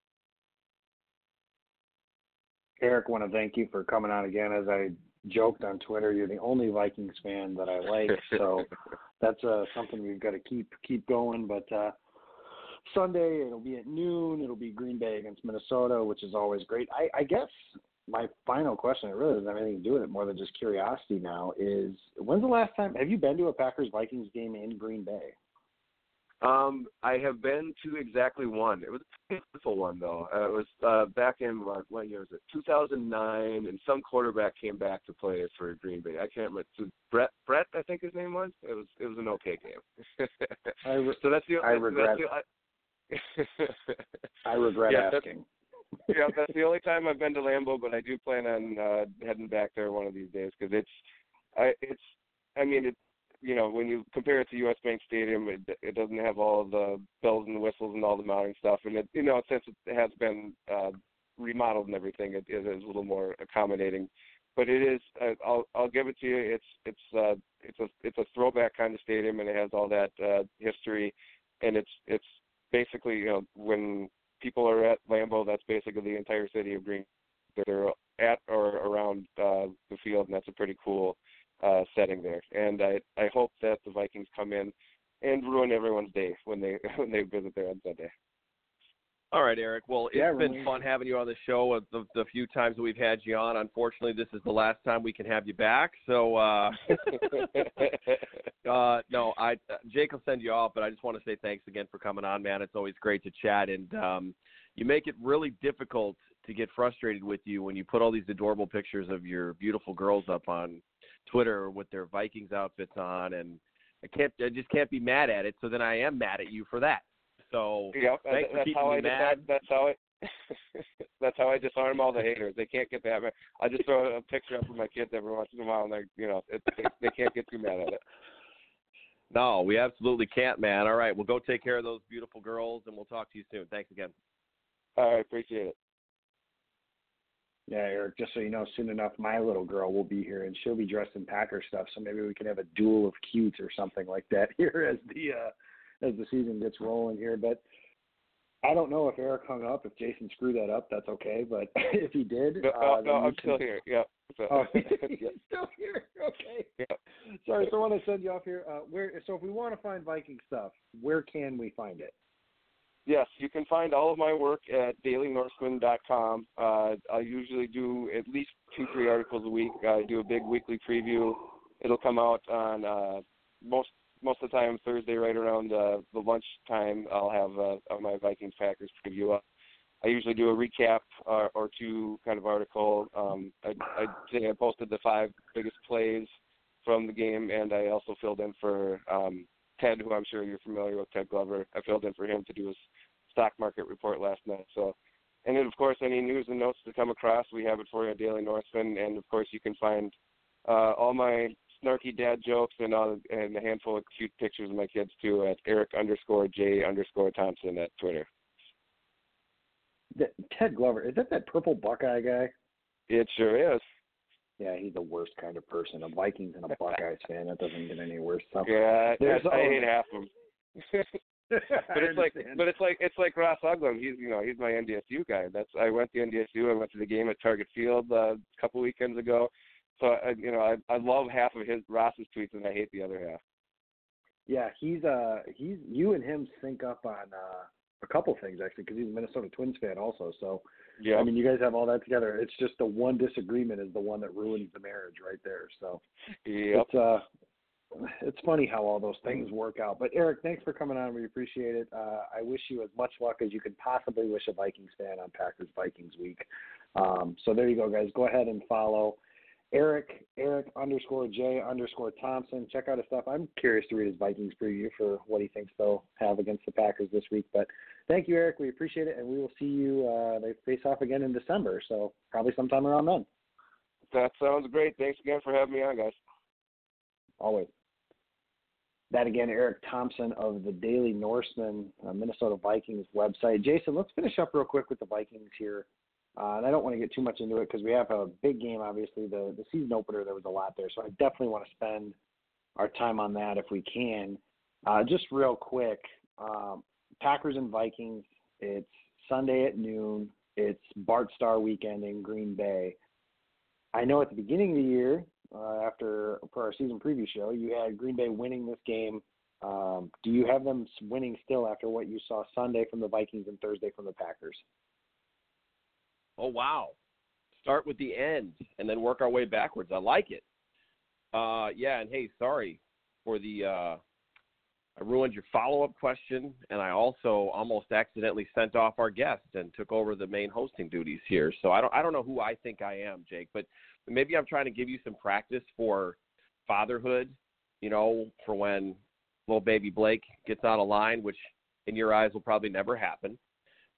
Eric, I want to thank you for coming on again. As I joked on Twitter, you're the only Vikings fan that I like, so that's uh, something we've got to keep keep going. But uh, Sunday, it'll be at noon. It'll be Green Bay against Minnesota, which is always great. I, I guess my final question, it really doesn't have anything to do with it more than just curiosity now, is when's the last time, have you been to a Packers-Vikings game in Green Bay? Um, I have been to exactly one. It was a beautiful one, though. Uh, it was uh, back in, what, what year was it? two thousand nine, and some quarterback came back to play for Green Bay. I can't remember. So Brett, Brett, I think his name was. It was it was an okay game. I re- so that's the I regret. that's the, I, I regret yeah, asking. Yeah, that's the only time I've been to Lambeau, but I do plan on uh, heading back there one of these days because it's, I, it's, I mean, it, you know, when you compare it to U S Bank Stadium, it, it doesn't have all the bells and whistles and all the mounting stuff, and it, you know, since it has been uh, remodeled and everything, it, it is a little more accommodating. But it is, uh, I'll, I'll give it to you. It's, it's, uh, it's a, it's a throwback kind of stadium, and it has all that uh, history, and it's, it's basically, you know, when people are at Lambeau, that's basically the entire city of Green. They're at or around uh, the field, and that's a pretty cool uh, setting there. And I, I hope that the Vikings come in and ruin everyone's day when they when they visit there on Sunday. All right, Eric. Well, it's yeah, been really. fun having you on the show. The, the few times that we've had you on, unfortunately, this is the last time we can have you back. So, uh, uh, no, I Jake will send you off, but I just want to say thanks again for coming on, man. It's always great to chat, and um, you make it really difficult to get frustrated with you when you put all these adorable pictures of your beautiful girls up on Twitter with their Vikings outfits on, and I can't, I just can't be mad at it. So then I am mad at you for that. So yep, thanks that's for keeping how me I mad. decide, that's how I that's how I disarm all the haters. They can't get that. I just throw a picture up of my kids every once in a while, and they, you know, it, they, they can't get too mad at it. No, we absolutely can't, man. All right, well, go take care of those beautiful girls, and we'll talk to you soon. Thanks again. All right, appreciate it. Yeah, Eric, just so you know, soon enough, my little girl will be here, and she'll be dressed in Packer stuff, so maybe we can have a duel of cutes or something like that here as the uh, as the season gets rolling here. But I don't know if Eric hung up. If Jason screwed that up, that's okay. But if he did, no, uh, no I'm can... still here. Yeah. So. Oh, he's still here. Okay. Yeah. Sorry, so I want to send you off here. Uh, where? So if we want to find Viking stuff, where can we find it? Yes, you can find all of my work at daily norseman dot com. Uh, I usually do at least two, three articles a week. I do a big weekly preview. It'll come out on uh, most most of the time Thursday, right around uh, the lunch time. I'll have uh, my Vikings Packers preview up. I usually do a recap uh, or two kind of article. Um, I, I think I posted the five biggest plays from the game, and I also filled in for um, Ted, who I'm sure you're familiar with, Ted Glover. I filled in for him to do his stock market report last night. So, and then, of course, any news and notes to come across, we have it for you at Daily Norseman. And, of course, you can find uh, all my snarky dad jokes and, all, and a handful of cute pictures of my kids, too, at Eric underscore J underscore Thompson at Twitter. The, Ted Glover, is that that purple Buckeye guy? It sure is. Yeah, he's the worst kind of person. A Vikings and a Buckeyes fan. That doesn't get any worse. So, yeah, I, There's I hate half of them. but it's like, but it's like, it's like Ross Uglum. He's, you know, he's my N D S U guy. That's I went to N D S U. I went to the game at Target Field uh, a couple weekends ago. So, I, you know, I I love half of his Ross's tweets, and I hate the other half. Yeah, he's uh he's you and him sync up on uh, a couple things actually, because he's a Minnesota Twins fan also. So, yeah, I mean, you guys have all that together. It's just the one disagreement is the one that ruins the marriage right there. So, yep. it's uh. It's funny how all those things work out. But, Eric, thanks for coming on. We appreciate it. Uh, I wish you as much luck as you could possibly wish a Vikings fan on Packers-Vikings week. Um, so there you go, guys. Go ahead and follow Eric, Eric underscore J underscore Thompson. Check out his stuff. I'm curious to read his Vikings preview for what he thinks they'll have against the Packers this week. But thank you, Eric. We appreciate it, and we will see you. Uh, they face off again in December, so probably sometime around then. That sounds great. Thanks again for having me on, guys. Always. That again, Eric Thompson of the Daily Norseman, uh, Minnesota Vikings website. Jason, let's finish up real quick with the Vikings here. Uh, and I don't want to get too much into it because we have a big game, obviously. The, the season opener, there was a lot there. So I definitely want to spend our time on that if we can. Uh, just real quick, um, Packers and Vikings, it's Sunday at noon. It's Bart Starr weekend in Green Bay. I know at the beginning of the year, Uh, after for our season preview show, you had Green Bay winning this game. Um, do you have them winning still after what you saw Sunday from the Vikings and Thursday from the Packers? Oh, wow. Start with the end and then work our way backwards. I like it. Uh, yeah, and hey, sorry for the uh, – I ruined your follow-up question, and I also almost accidentally sent off our guest and took over the main hosting duties here. So I don't I don't know who I think I am, Jake, but – maybe I'm trying to give you some practice for fatherhood, you know, for when little baby Blake gets on a line, which in your eyes will probably never happen.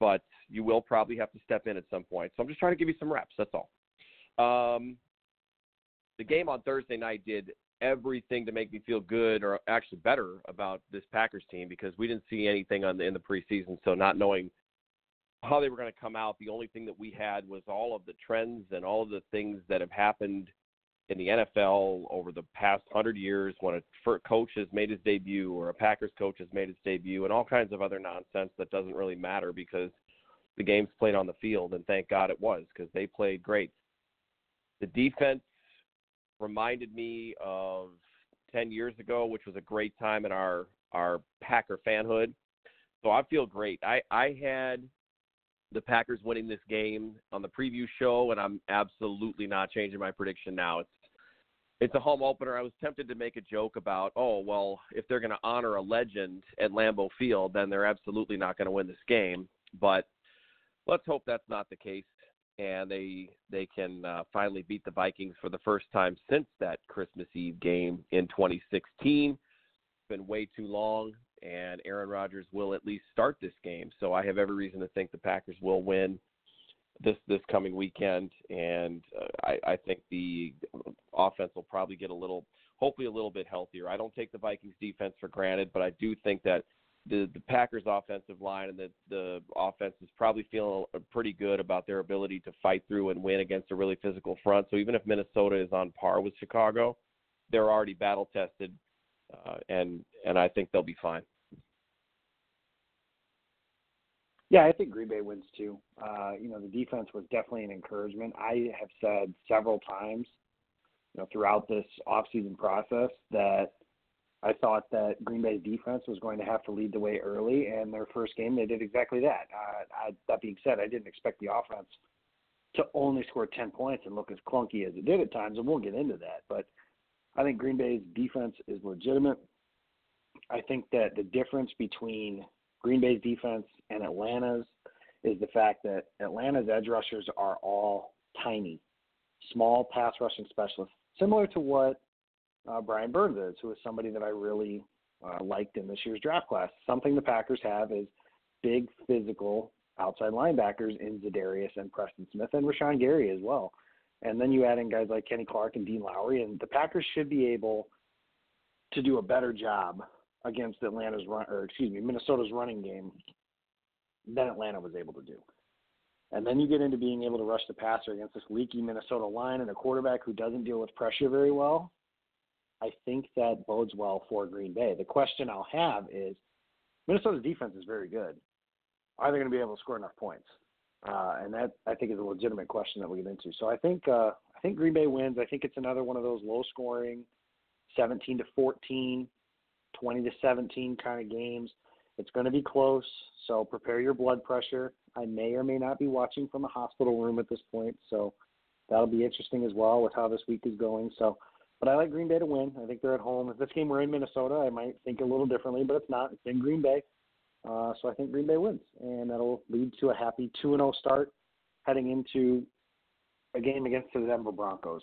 but you will probably have to step in at some point. So I'm just trying to give you some reps. That's all. Um, the game on Thursday night did everything to make me feel good, or actually better, about this Packers team, because we didn't see anything on the, in the preseason. So not knowing how they were going to come out, the only thing that we had was all of the trends and all of the things that have happened in the N F L over the past hundred years when a coach has made his debut or a Packers coach has made his debut, and all kinds of other nonsense that doesn't really matter because the game's played on the field, and thank God it was, because they played great. The defense reminded me of ten years ago, which was a great time in our, our Packer fanhood. So I feel great. I, I had the Packers winning this game on the preview show, and I'm absolutely not changing my prediction now. It's it's a home opener. I was tempted to make a joke about, oh, well, if they're going to honor a legend at Lambeau Field, then they're absolutely not going to win this game. But let's hope that's not the case, and they they can uh, finally beat the Vikings for the first time since that Christmas Eve game in twenty sixteen. It's been way too long, and Aaron Rodgers will at least start this game. So I have every reason to think the Packers will win this this coming weekend, and uh, I, I think the offense will probably get a little, hopefully a little bit healthier. I don't take the Vikings defense for granted, but I do think that the, the Packers offensive line and the, the offense is probably feeling pretty good about their ability to fight through and win against a really physical front. So even if Minnesota is on par with Chicago, they're already battle-tested, uh, and and I think they'll be fine. Yeah, I think Green Bay wins too. Uh, you know, the defense was definitely an encouragement. I have said several times, you know, throughout this offseason process that I thought that Green Bay's defense was going to have to lead the way early, and their first game they did exactly that. Uh, I, that being said, I didn't expect the offense to only score ten points and look as clunky as it did at times, and we'll get into that. But I think Green Bay's defense is legitimate. I think that the difference between Green Bay's defense and Atlanta's is the fact that Atlanta's edge rushers are all tiny, small pass rushing specialists, similar to what uh, Brian Burns is, who is somebody that I really uh, liked in this year's draft class. Something the Packers have is big, physical outside linebackers in Za'Darius and Preston Smith and Rashawn Gary as well. And then you add in guys like Kenny Clark and Dean Lowry, and the Packers should be able to do a better job against Atlanta's run, or excuse me, Minnesota's running game than Atlanta was able to do. And then you get into being able to rush the passer against this leaky Minnesota line and a quarterback who doesn't deal with pressure very well. I think that bodes well for Green Bay. The question I'll have is, Minnesota's defense is very good. Are they going to be able to score enough points? Uh, and that, I think, is a legitimate question that we get into. So I think uh, I think Green Bay wins. I think it's another one of those low-scoring, seventeen to fourteen, twenty to seventeen kind of games. It's going to be close, so prepare your blood pressure. I may or may not be watching from a hospital room at this point, so that'll be interesting as well with how this week is going. So, but I like Green Bay to win. I think they're at home. If this game were in Minnesota, I might think a little differently, but it's not. It's in Green Bay. Uh, so I think Green Bay wins, and that'll lead to a happy two and oh start heading into a game against the Denver Broncos.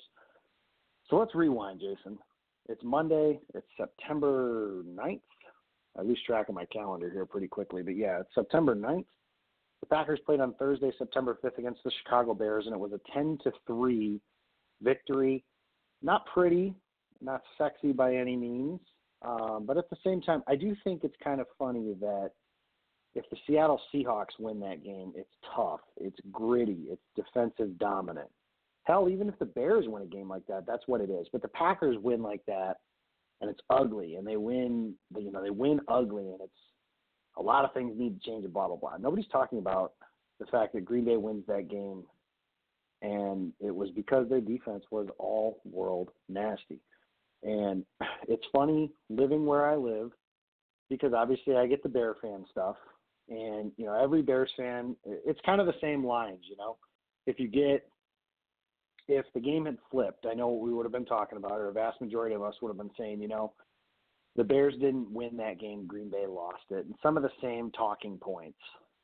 So let's rewind, Jason. It's Monday. It's September ninth. I lose track of my calendar here pretty quickly, but yeah, it's September ninth. The Packers played on Thursday, September fifth against the Chicago Bears, and it was a ten to three victory. Not pretty, not sexy by any means, um, but at the same time, I do think it's kind of funny that if the Seattle Seahawks win that game, it's tough, it's gritty, it's defensive dominant. Hell, even if the Bears win a game like that, that's what it is. But the Packers win like that, and it's ugly, and they win, you know, they win ugly, and it's a lot of things need to change and blah, blah, blah. Nobody's talking about the fact that Green Bay wins that game, and it was because their defense was all-world nasty. And it's funny living where I live because obviously I get the Bear fan stuff, and, you know, every Bears fan, it's kind of the same lines, you know. If you get If the game had flipped, I know what we would have been talking about, or a vast majority of us would have been saying, you know, the Bears didn't win that game, Green Bay lost it, and some of the same talking points.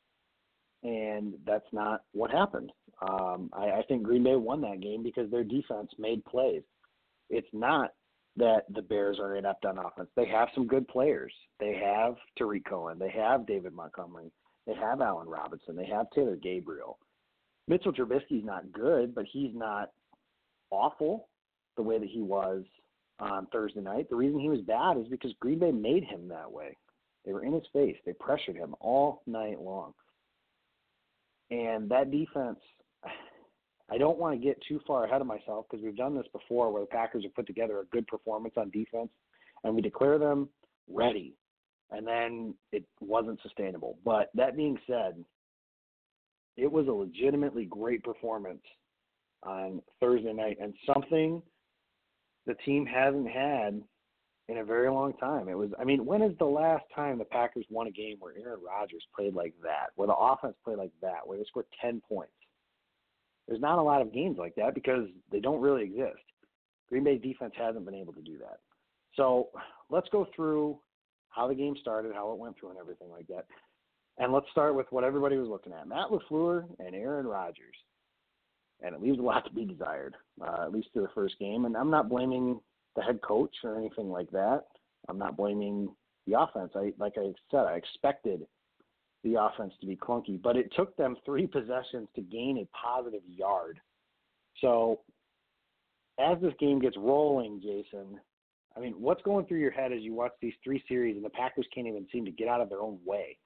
And that's not what happened. Um, I, I think Green Bay won that game because their defense made plays. It's not that the Bears are inept on offense. They have some good players. They have Tariq Cohen. They have David Montgomery. They have Allen Robinson. They have Taylor Gabriel. Mitchell Trubisky's not good, but he's not awful the way that he was on Thursday night. The reason he was bad is because Green Bay made him that way. They were in his face. They pressured him all night long. And that defense, I don't want to get too far ahead of myself because we've done this before where the Packers have put together a good performance on defense and we declare them ready, and then it wasn't sustainable. But that being said, it was a legitimately great performance on Thursday night and something the team hasn't had in a very long time. It was, I mean, when is the last time the Packers won a game where Aaron Rodgers played like that, where the offense played like that, where they scored ten points? There's not a lot of games like that because they don't really exist. Green Bay's defense hasn't been able to do that. So let's go through how the game started, how it went through and everything like that. And let's start with what everybody was looking at, Matt LaFleur and Aaron Rodgers. And it leaves a lot to be desired, uh, at least through the first game. And I'm not blaming the head coach or anything like that. I'm not blaming the offense. I, like I said, I expected the offense to be clunky, but it took them three possessions to gain a positive yard. So as this game gets rolling, Jason, I mean, what's going through your head as you watch these three series and the Packers can't even seem to get out of their own way?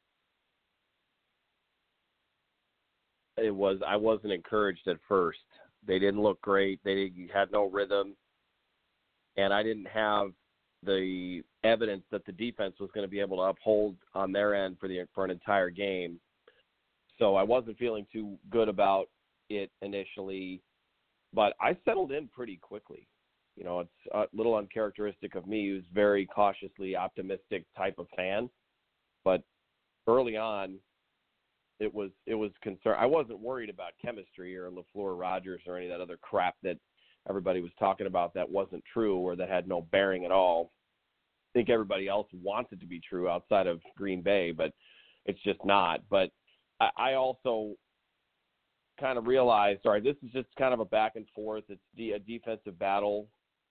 It was, I wasn't encouraged at first. They didn't look great. They had no rhythm. And I didn't have the evidence that the defense was going to be able to uphold on their end for the for an entire game. So I wasn't feeling too good about it initially, but I settled in pretty quickly. You know, it's a little uncharacteristic of me, who's very cautiously optimistic type of fan. But early on, it was it was concern. I wasn't worried about chemistry or LaFleur, Rodgers, or any of that other crap that everybody was talking about that wasn't true or that had no bearing at all. I think everybody else wants it to be true outside of Green Bay, but it's just not. But I, I also kind of realized, all right, this is just kind of a back and forth. It's de- a defensive battle,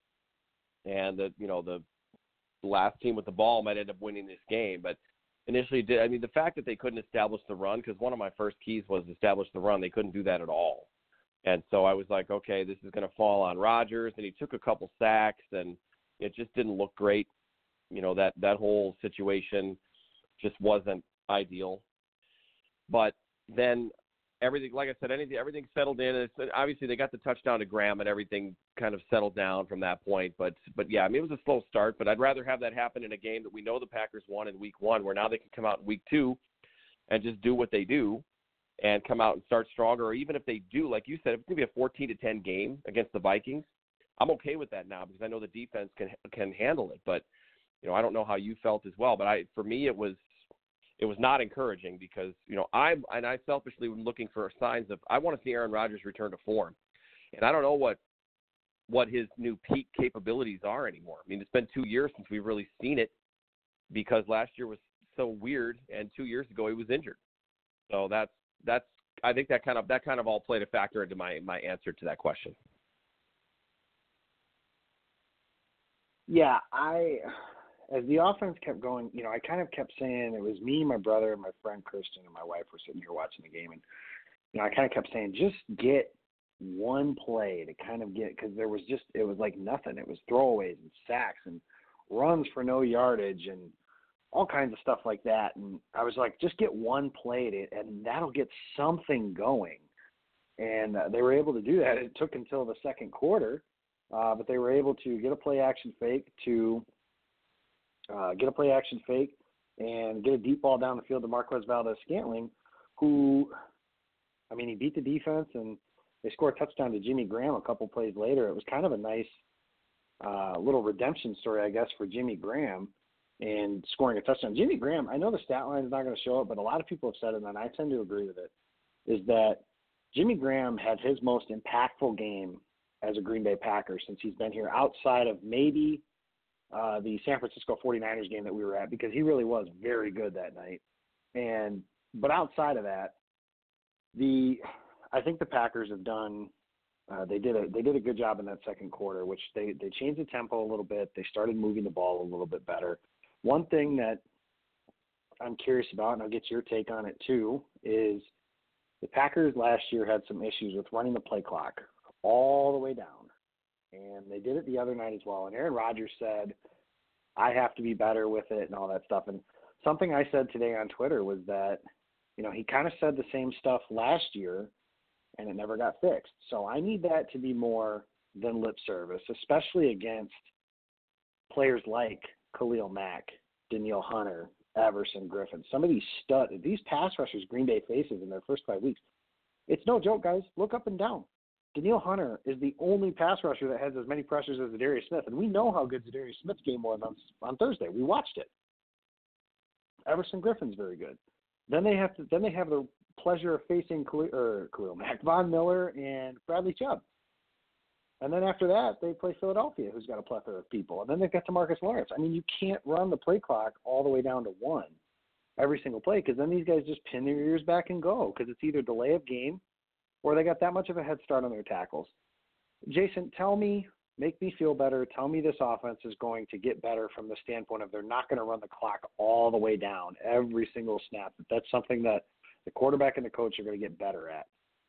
and that, you know, the last team with the ball might end up winning this game. But initially, did I mean the fact that they couldn't establish the run, because one of my first keys was establish the run. They couldn't do that at all. And so I was like, okay, this is going to fall on Rodgers, and he took a couple sacks, and it just didn't look great. You know, that, that whole situation just wasn't ideal. But then everything, like I said, anything, everything settled in. It's, obviously, they got the touchdown to Graham, and everything kind of settled down from that point. But, but yeah, I mean, it was a slow start, but I'd rather have that happen in a game that we know the Packers won in week one, where now they can come out in week two and just do what they do and come out and start stronger. Or even if they do, like you said, if it's going to be a fourteen to ten game against the Vikings, I'm okay with that now because I know the defense can can handle it. But, you know, I don't know how you felt as well. But I, for me, it was it was not encouraging because, you know, I and I selfishly was looking for signs of, I want to see Aaron Rodgers return to form. And I don't know what what his new peak capabilities are anymore. I mean, it's been two years since we've really seen it because last year was so weird, and two years ago he was injured. So that's that's I think that kind of that kind of all played a factor into my my answer to that question. Yeah, I as the offense kept going, you know, I kind of kept saying, it was me, my brother, and my friend Christian, and my wife were sitting here watching the game, and you know, I kind of kept saying, just get one play to kind of get, because there was just, it was like nothing. It was throwaways and sacks and runs for no yardage and all kinds of stuff like that. And I was like, just get one play to, and that'll get something going. And uh, they were able to do that. It took until the second quarter, uh, but they were able to get a play action fake to uh, get a play action fake and get a deep ball down the field to Marquez Valdes-Scantling, who, I mean, he beat the defense, and they scored a touchdown to Jimmy Graham a couple plays later. It was kind of a nice uh, little redemption story, I guess, for Jimmy Graham and scoring a touchdown. Jimmy Graham, I know the stat line is not going to show it, but a lot of people have said it, and I tend to agree with it, is that Jimmy Graham had his most impactful game as a Green Bay Packer since he's been here, outside of maybe uh, the San Francisco forty-niners game that we were at, because he really was very good that night. And but outside of that, the I think the Packers have done uh, they did a they did a good job in that second quarter, which they, they changed the tempo a little bit. They started moving the ball a little bit better. One thing that I'm curious about, and I'll get your take on it too, is the Packers last year had some issues with running the play clock all the way down. And they did it the other night as well. And Aaron Rodgers said, I have to be better with it and all that stuff. And something I said today on Twitter was that, you know, he kind of said the same stuff last year and it never got fixed. So I need that to be more than lip service, especially against players like Khalil Mack, Danielle Hunter, Everson Griffin. Some of these stud, these pass rushers Green Bay faces in their first five weeks. It's no joke, guys. Look up and down. Danielle Hunter is the only pass rusher that has as many pressures as Zadarius Smith, and we know how good Zadarius Smith's game was on, on Thursday. We watched it. Everson Griffin's very good. Then they have to. Then they have the pleasure of facing Khalil, or Khalil Mack, Von Miller, and Bradley Chubb. And then after that, they play Philadelphia, who's got a plethora of people. And then they've got DeMarcus Lawrence. I mean, you can't run the play clock all the way down to one every single play, because then these guys just pin their ears back and go, because it's either delay of game or they got that much of a head start on their tackles. Jason, tell me, make me feel better. Tell me this offense is going to get better from the standpoint of they're not going to run the clock all the way down every single snap. That's something that the quarterback and the coach are going to get better at.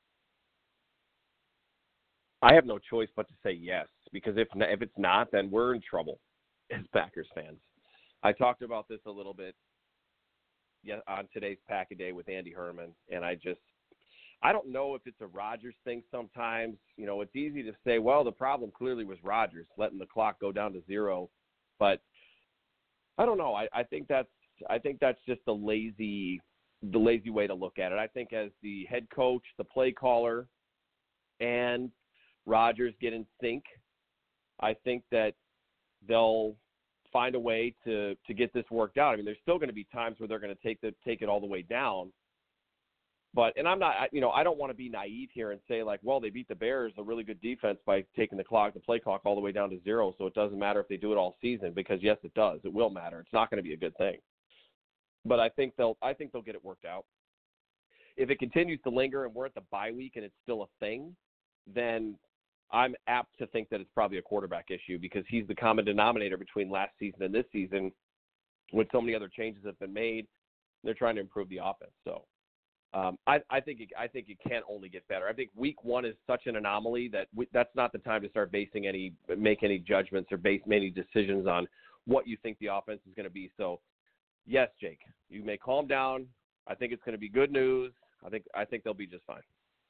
I have no choice but to say yes, because if if it's not, then we're in trouble as Packers fans. I talked about this a little bit on today's Pack-A-Day with Andy Herman, and I just I don't know if it's a Rodgers thing sometimes. You know, it's easy to say, well, the problem clearly was Rodgers letting the clock go down to zero. But I don't know. I, I think that's I think that's just the lazy the lazy way to look at it. I think as the head coach, the play caller, and Rodgers get in sync, I think that they'll find a way to, to get this worked out. I mean, there's still going to be times where they're going to take the take it all the way down. But, and I'm not, you know, I don't want to be naive here and say, like, well, they beat the Bears, a really good defense, by taking the clock, the play clock all the way down to zero, so it doesn't matter if they do it all season, because, yes, it does. It will matter. It's not going to be a good thing. But I think they'll I think they'll get it worked out. If it continues to linger and we're at the bye week and it's still a thing, then I'm apt to think that it's probably a quarterback issue, because he's the common denominator between last season and this season, when so many other changes have been made. They're trying to improve the offense. So um, I, I think it, I think it can only get better. I think week one is such an anomaly that we, that's not the time to start basing any make any judgments or base any decisions on what you think the offense is going to be. So yes, Jake, you may calm down. I think it's going to be good news. I think I think they'll be just fine.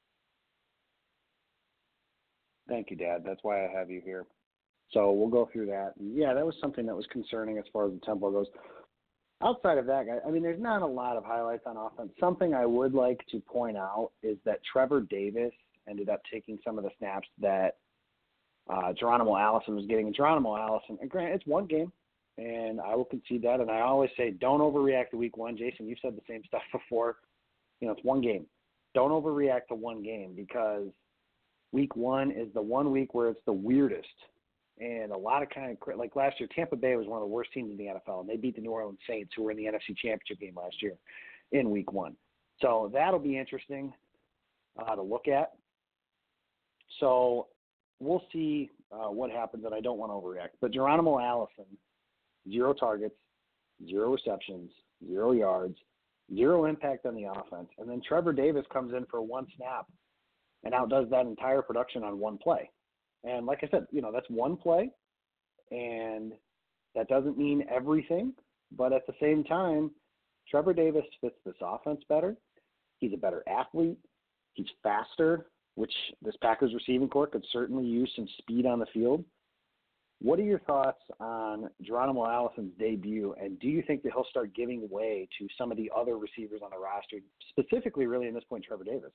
Thank you, Dad. That's why I have you here. So we'll go through that. Yeah, that was something that was concerning as far as the tempo goes. Outside of that, I mean, there's not a lot of highlights on offense. Something I would like to point out is that Trevor Davis ended up taking some of the snaps that uh, Geronimo Allison was getting. And Geronimo Allison, and granted, it's one game, and I will concede that. And I always say, don't overreact to week one. Jason, you've said the same stuff before. You know, it's one game. Don't overreact to one game, because week one is the one week where it's the weirdest. And a lot of kind of, like last year, Tampa Bay was one of the worst teams in the N F L, and they beat the New Orleans Saints, who were in the N F C Championship game last year, in week one. So that'll be interesting uh, to look at. So we'll see uh, what happens, and I don't want to overreact. But Geronimo Allison, zero targets, zero receptions, zero yards, zero impact on the offense. And then Trevor Davis comes in for one snap and outdoes that entire production on one play. And like I said, you know, that's one play, and that doesn't mean everything. But at the same time, Trevor Davis fits this offense better. He's a better athlete. He's faster, which this Packers receiving corps could certainly use some speed on the field. What are your thoughts on Geronimo Allison's debut, and do you think that he'll start giving way to some of the other receivers on the roster, specifically really in this point Trevor Davis?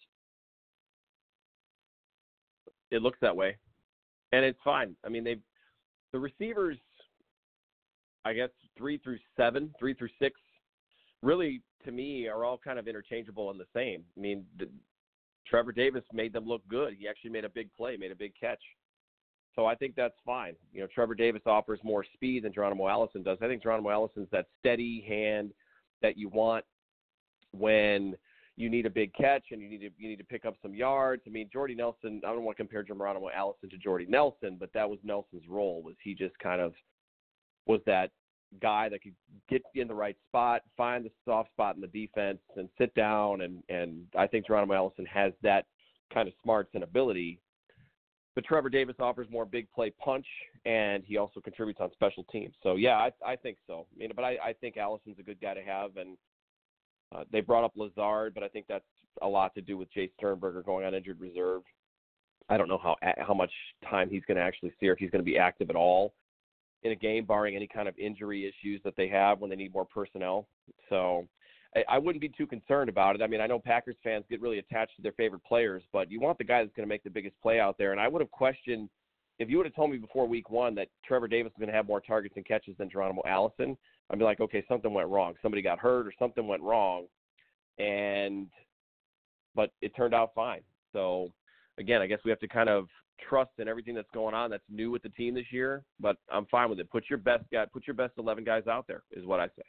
It looks that way. And it's fine. I mean, they the receivers, I guess, three through seven, three through six, really, to me, are all kind of interchangeable and the same. I mean, the, Trevor Davis made them look good. He actually made a big play, made a big catch. So I think that's fine. You know, Trevor Davis offers more speed than Geronimo Allison does. I think Geronimo Allison's that steady hand that you want when you need a big catch and you need to you need to pick up some yards. I mean, Jordy Nelson, I don't want to compare Geronimo Allison to Jordy Nelson, but that was Nelson's role, was he just kind of was that guy that could get in the right spot, find the soft spot in the defense, and sit down. And, and I think Geronimo Allison has that kind of smarts and ability. But Trevor Davis offers more big play punch, and he also contributes on special teams. So, yeah, I, I think so. I mean, but I, I think Allison's a good guy to have. And uh, they brought up Lazard, but I think that's a lot to do with Jay Sternberger going on injured reserve. I don't know how how much time he's going to actually see or if he's going to be active at all in a game, barring any kind of injury issues that they have when they need more personnel. So I, I wouldn't be too concerned about it. I mean, I know Packers fans get really attached to their favorite players, but you want the guy that's going to make the biggest play out there. And I would have questioned, if you would have told me before week one that Trevor Davis was going to have more targets and catches than Geronimo Allison, I'd be like, okay, something went wrong. Somebody got hurt or something went wrong. And but it turned out fine. So, again, I guess we have to kind of trust in everything that's going on that's new with the team this year, but I'm fine with it. Put your best guy, put your best eleven guys out there is what I say.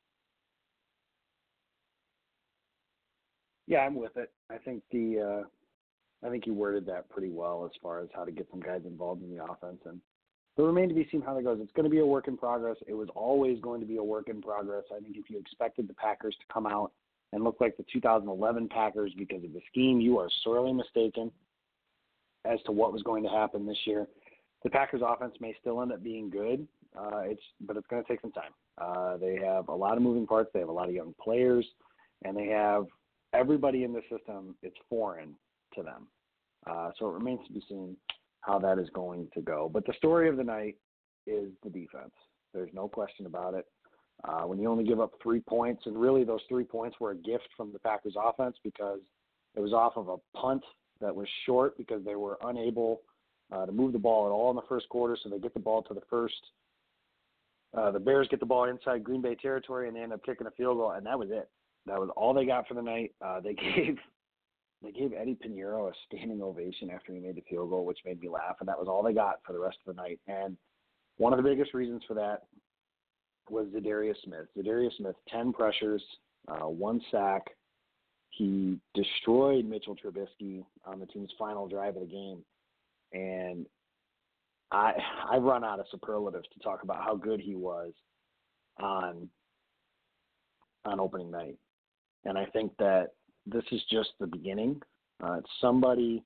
Yeah, I'm with it. I think the uh, I think you worded that pretty well as far as how to get some guys involved in the offense, and it remains to be seen how that goes. It's going to be a work in progress. It was always going to be a work in progress. I think if you expected the Packers to come out and look like the two thousand eleven Packers because of the scheme, you are sorely mistaken as to what was going to happen this year. The Packers offense may still end up being good, uh, it's but it's going to take some time. Uh, they have a lot of moving parts. They have a lot of young players, and they have everybody in the system. It's foreign to them. Uh, so it remains to be seen how that is going to go. But the story of the night is the defense. There's no question about it. Uh, when you only give up three points, and really those three points were a gift from the Packers offense because it was off of a punt that was short because they were unable uh, to move the ball at all in the first quarter, so they get the ball to the first. Uh, the Bears get the ball inside Green Bay territory, and they end up kicking a field goal, and that was it. That was all they got for the night. Uh, they gave they gave Eddie Pinheiro a standing ovation after he made the field goal, which made me laugh, and that was all they got for the rest of the night. And one of the biggest reasons for that was Za'Darius Smith. Za'Darius Smith, ten pressures, uh, one sack. He destroyed Mitchell Trubisky on the team's final drive of the game. And I I run out of superlatives to talk about how good he was on on opening night. And I think that this is just the beginning. Uh, it's somebody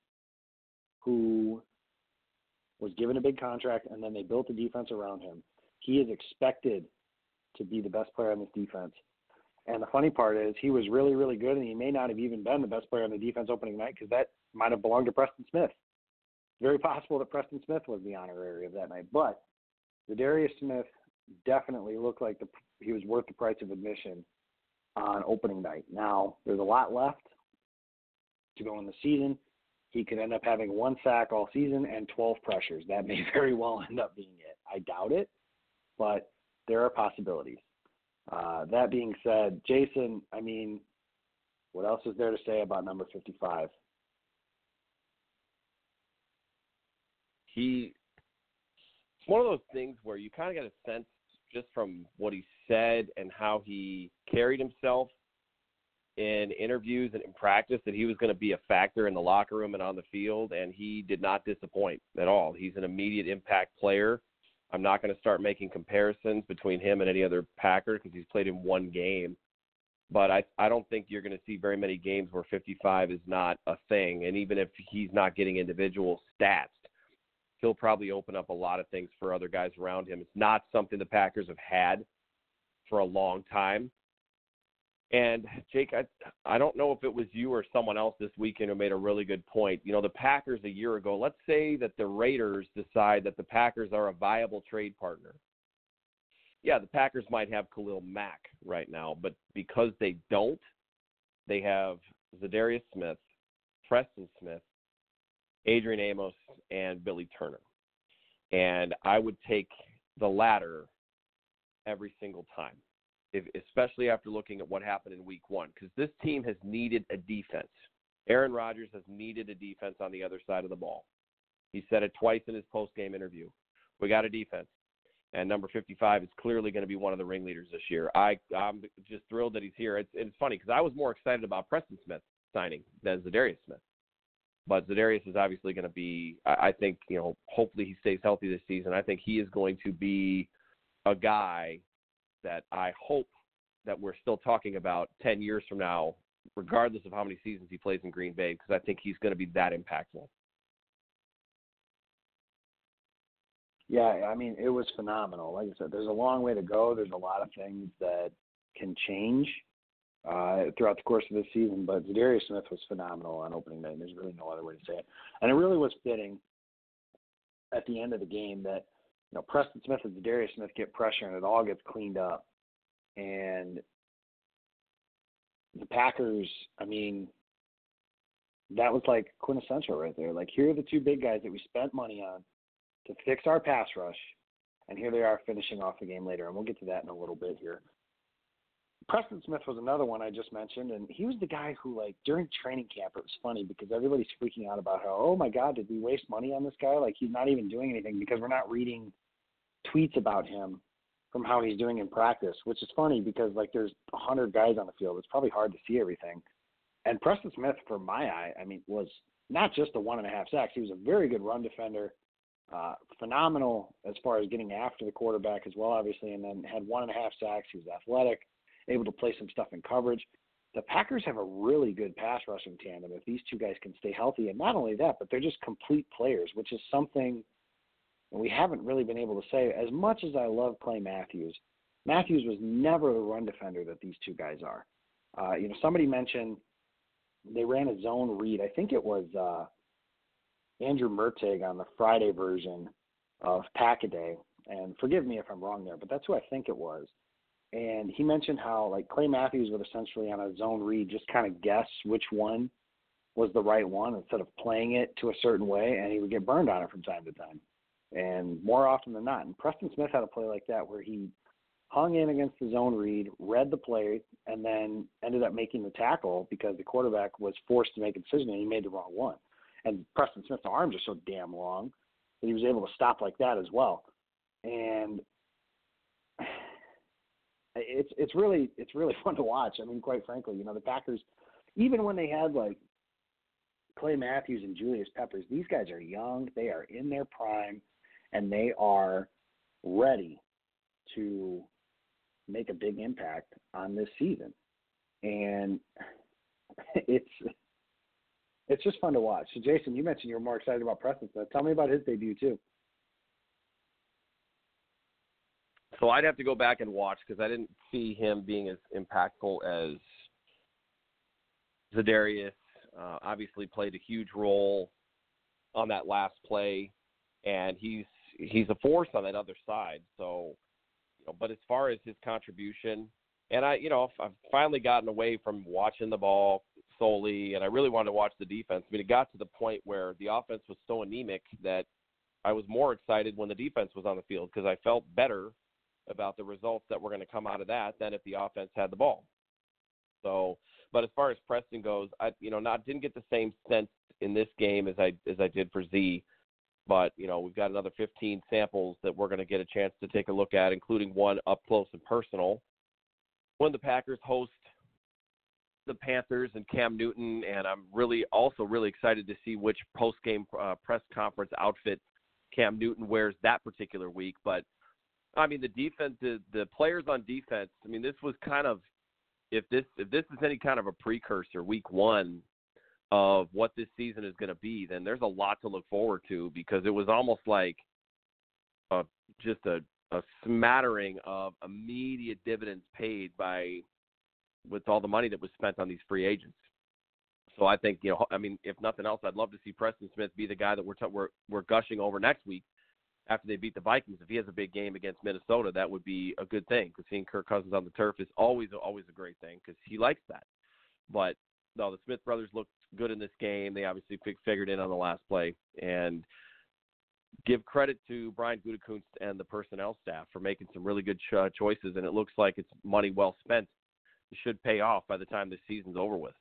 who was given a big contract, and then they built a defense around him. He is expected to be the best player on this defense. And the funny part is he was really, really good, and he may not have even been the best player on the defense opening night because that might have belonged to Preston Smith. Very possible that Preston Smith was the honorary of that night. But Za'Darius Smith definitely looked like the, he was worth the price of admission on opening night. Now, there's a lot left to go in the season. He could end up having one sack all season and twelve pressures. That may very well end up being it. I doubt it, but there are possibilities. Uh, that being said, Jason, I mean, what else is there to say about number fifty-five? He, it's one of those things where you kind of get a sense just from what he said and how he carried himself in interviews and in practice that he was going to be a factor in the locker room and on the field, and he did not disappoint at all. He's an immediate impact player. I'm not going to start making comparisons between him and any other Packer because he's played in one game. But I, I don't think you're going to see very many games where fifty-five is not a thing. And even if he's not getting individual stats, he'll probably open up a lot of things for other guys around him. It's not something the Packers have had for a long time. And, Jake, I, I don't know if it was you or someone else this weekend who made a really good point. You know, the Packers a year ago, let's say that the Raiders decide that the Packers are a viable trade partner. Yeah, the Packers might have Khalil Mack right now, but because they don't, they have Za'Darius Smith, Preston Smith, Adrian Amos, and Billy Turner. And I would take the latter every single time. If, especially after looking at what happened in week one, because this team has needed a defense. Aaron Rodgers has needed a defense on the other side of the ball. He said it twice in his post-game interview. We got a defense, and number fifty-five is clearly going to be one of the ringleaders this year. I, I'm just thrilled that he's here. It's, it's funny because I was more excited about Preston Smith signing than Za'Darius Smith. But Za'Darius is obviously going to be, I, I think, you know, hopefully he stays healthy this season. I think he is going to be a guy that I hope that we're still talking about ten years from now, regardless of how many seasons he plays in Green Bay, because I think he's going to be that impactful. Yeah, I mean, it was phenomenal. Like I said, there's a long way to go. There's a lot of things that can change uh, throughout the course of this season, but Za'Darius Smith was phenomenal on opening night, and there's really no other way to say it. And it really was fitting at the end of the game that, you know, Preston Smith and Za'Darius Smith get pressure, and it all gets cleaned up. And the Packers, I mean, that was like quintessential right there. Like, here are the two big guys that we spent money on to fix our pass rush, and here they are finishing off the game later, and we'll get to that in a little bit here. Preston Smith was another one I just mentioned, and he was the guy who, like, during training camp, it was funny because everybody's freaking out about how, oh, my God, did we waste money on this guy? Like, he's not even doing anything because we're not reading tweets about him from how he's doing in practice, which is funny because, like, there's one hundred guys on the field. It's probably hard to see everything. And Preston Smith, for my eye, I mean, was not just a one and a half sacks. He was a very good run defender, uh, phenomenal as far as getting after the quarterback as well, obviously, and then had one and a half sacks. He was athletic, able to play some stuff in coverage. The Packers have a really good pass rushing tandem if these two guys can stay healthy. And not only that, but they're just complete players, which is something we haven't really been able to say. As much as I love Clay Matthews, Matthews was never the run defender that these two guys are. Uh, you know, somebody mentioned they ran a zone read. I think it was uh, Andrew Mertig on the Friday version of Pack-A-Day. And forgive me if I'm wrong there, but that's who I think it was. And he mentioned how, like, Clay Matthews would essentially on a zone read just kind of guess which one was the right one instead of playing it to a certain way, and he would get burned on it from time to time. And more often than not. And Preston Smith had a play like that where he hung in against the zone read, read the play, and then ended up making the tackle because the quarterback was forced to make a decision, and he made the wrong one. And Preston Smith's arms are so damn long that he was able to stop like that as well. And it's it's really it's really fun to watch. I mean, quite frankly, you know, the Packers, even when they had like Clay Matthews and Julius Peppers, these guys are young, they are in their prime, and they are ready to make a big impact on this season. And it's it's just fun to watch. So, Jason, you mentioned you were more excited about Preston Smith. Tell me about his debut, too. So I'd have to go back and watch because I didn't see him being as impactful as Za'Darius. Uh, obviously played a huge role on that last play, and he's he's a force on that other side. So, you know, but as far as his contribution, and I, you know, I've finally gotten away from watching the ball solely, and I really wanted to watch the defense. I mean, it got to the point where the offense was so anemic that I was more excited when the defense was on the field because I felt better about the results that were going to come out of that than if the offense had the ball. So, but as far as Preston goes, I, you know, not didn't get the same sense in this game as I as I did for Z, but you know, we've got another fifteen samples that we're going to get a chance to take a look at, including one up close and personal when the Packers host the Panthers and Cam Newton, and I'm really also really excited to see which post-game uh, press conference outfit Cam Newton wears that particular week. But I mean, the defense, the, the players on defense, I mean, this was kind of, if this if this is any kind of a precursor, week one of what this season is going to be, then there's a lot to look forward to because it was almost like a, just a, a smattering of immediate dividends paid by with all the money that was spent on these free agents. So I think, you know, I mean, if nothing else, I'd love to see Preston Smith be the guy that we're t- we're, we're gushing over next week. After they beat the Vikings, if he has a big game against Minnesota, that would be a good thing because seeing Kirk Cousins on the turf is always, always a great thing because he likes that. But, no, the Smith brothers looked good in this game. They obviously figured in on the last play. And give credit to Brian Gutekunst and the personnel staff for making some really good ch- choices, and it looks like it's money well spent. It should pay off by the time this season's over with.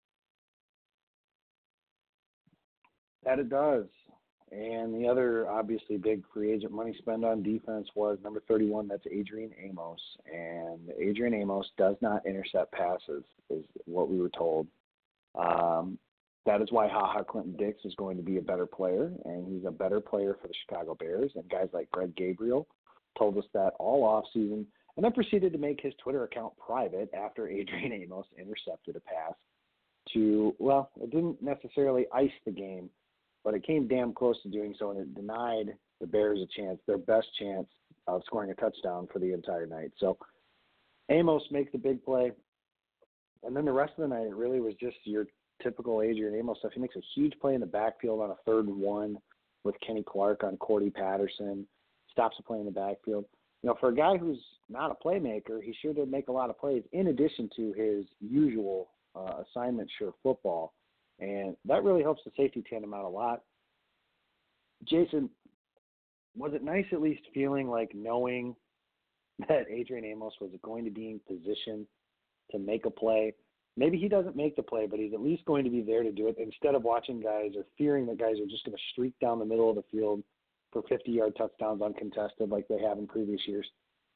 That it does. And the other, obviously, big free agent money spent on defense was number thirty-one. That's Adrian Amos. And Adrian Amos does not intercept passes, is what we were told. Um, that is why HaHa Clinton Dix is going to be a better player, and he's a better player for the Chicago Bears. And guys like Greg Gabriel told us that all offseason. and then proceeded to make his Twitter account private after Adrian Amos intercepted a pass to, well, it didn't necessarily ice the game, but it came damn close to doing so, and it denied the Bears a chance, their best chance of scoring a touchdown for the entire night. So Amos makes the big play, and then the rest of the night, it really was just your typical Adrian Amos stuff. He makes a huge play in the backfield on a third and one with Kenny Clark on Cordy Patterson, stops a play in the backfield. You know, for a guy who's not a playmaker, he sure did make a lot of plays in addition to his usual uh, assignment, sure football. And that really helps the safety tandem out a lot. Jason, was it nice at least feeling like knowing that Adrian Amos was going to be in position to make a play? Maybe he doesn't make the play, but he's at least going to be there to do it instead of watching guys or fearing that guys are just going to streak down the middle of the field for fifty-yard touchdowns uncontested like they have in previous years.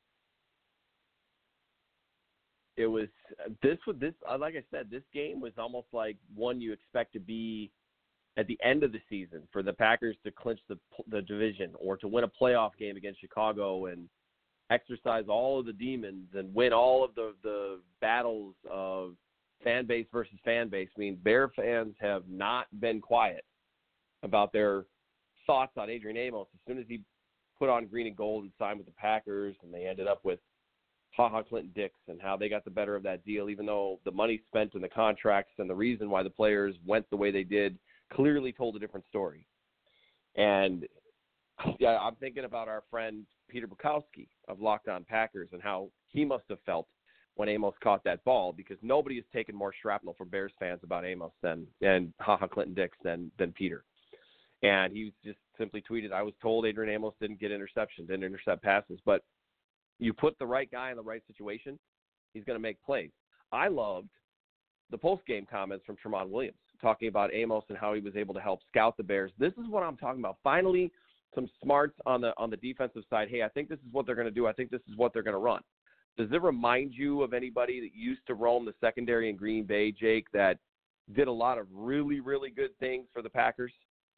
It was this was this like I said, this game was almost like one you expect to be at the end of the season for the Packers to clinch the the division or to win a playoff game against Chicago and exercise all of the demons and win all of the the battles of fan base versus fan base. I mean, Bear fans have not been quiet about their thoughts on Adrian Amos. As soon as he put on green and gold and signed with the Packers, and they ended up with HaHa Clinton Dix and how they got the better of that deal, even though the money spent in the contracts and the reason why the players went the way they did clearly told a different story. And yeah, I'm thinking about our friend Peter Bukowski of Locked On Packers and how he must have felt when Amos caught that ball, because nobody has taken more shrapnel from Bears fans about Amos than and HaHa Clinton Dix than than Peter. And he just simply tweeted, I was told Adrian Amos didn't get interception, didn't intercept passes, but you put the right guy in the right situation, he's going to make plays. I loved the post-game comments from Tramon Williams talking about Amos and how he was able to help scout the Bears. This is what I'm talking about. Finally, some smarts on the on the defensive side. Hey, I think this is what they're going to do. I think this is what they're going to run. Does it remind you of anybody that used to roam the secondary in Green Bay, Jake, that did a lot of really, really good things for the Packers?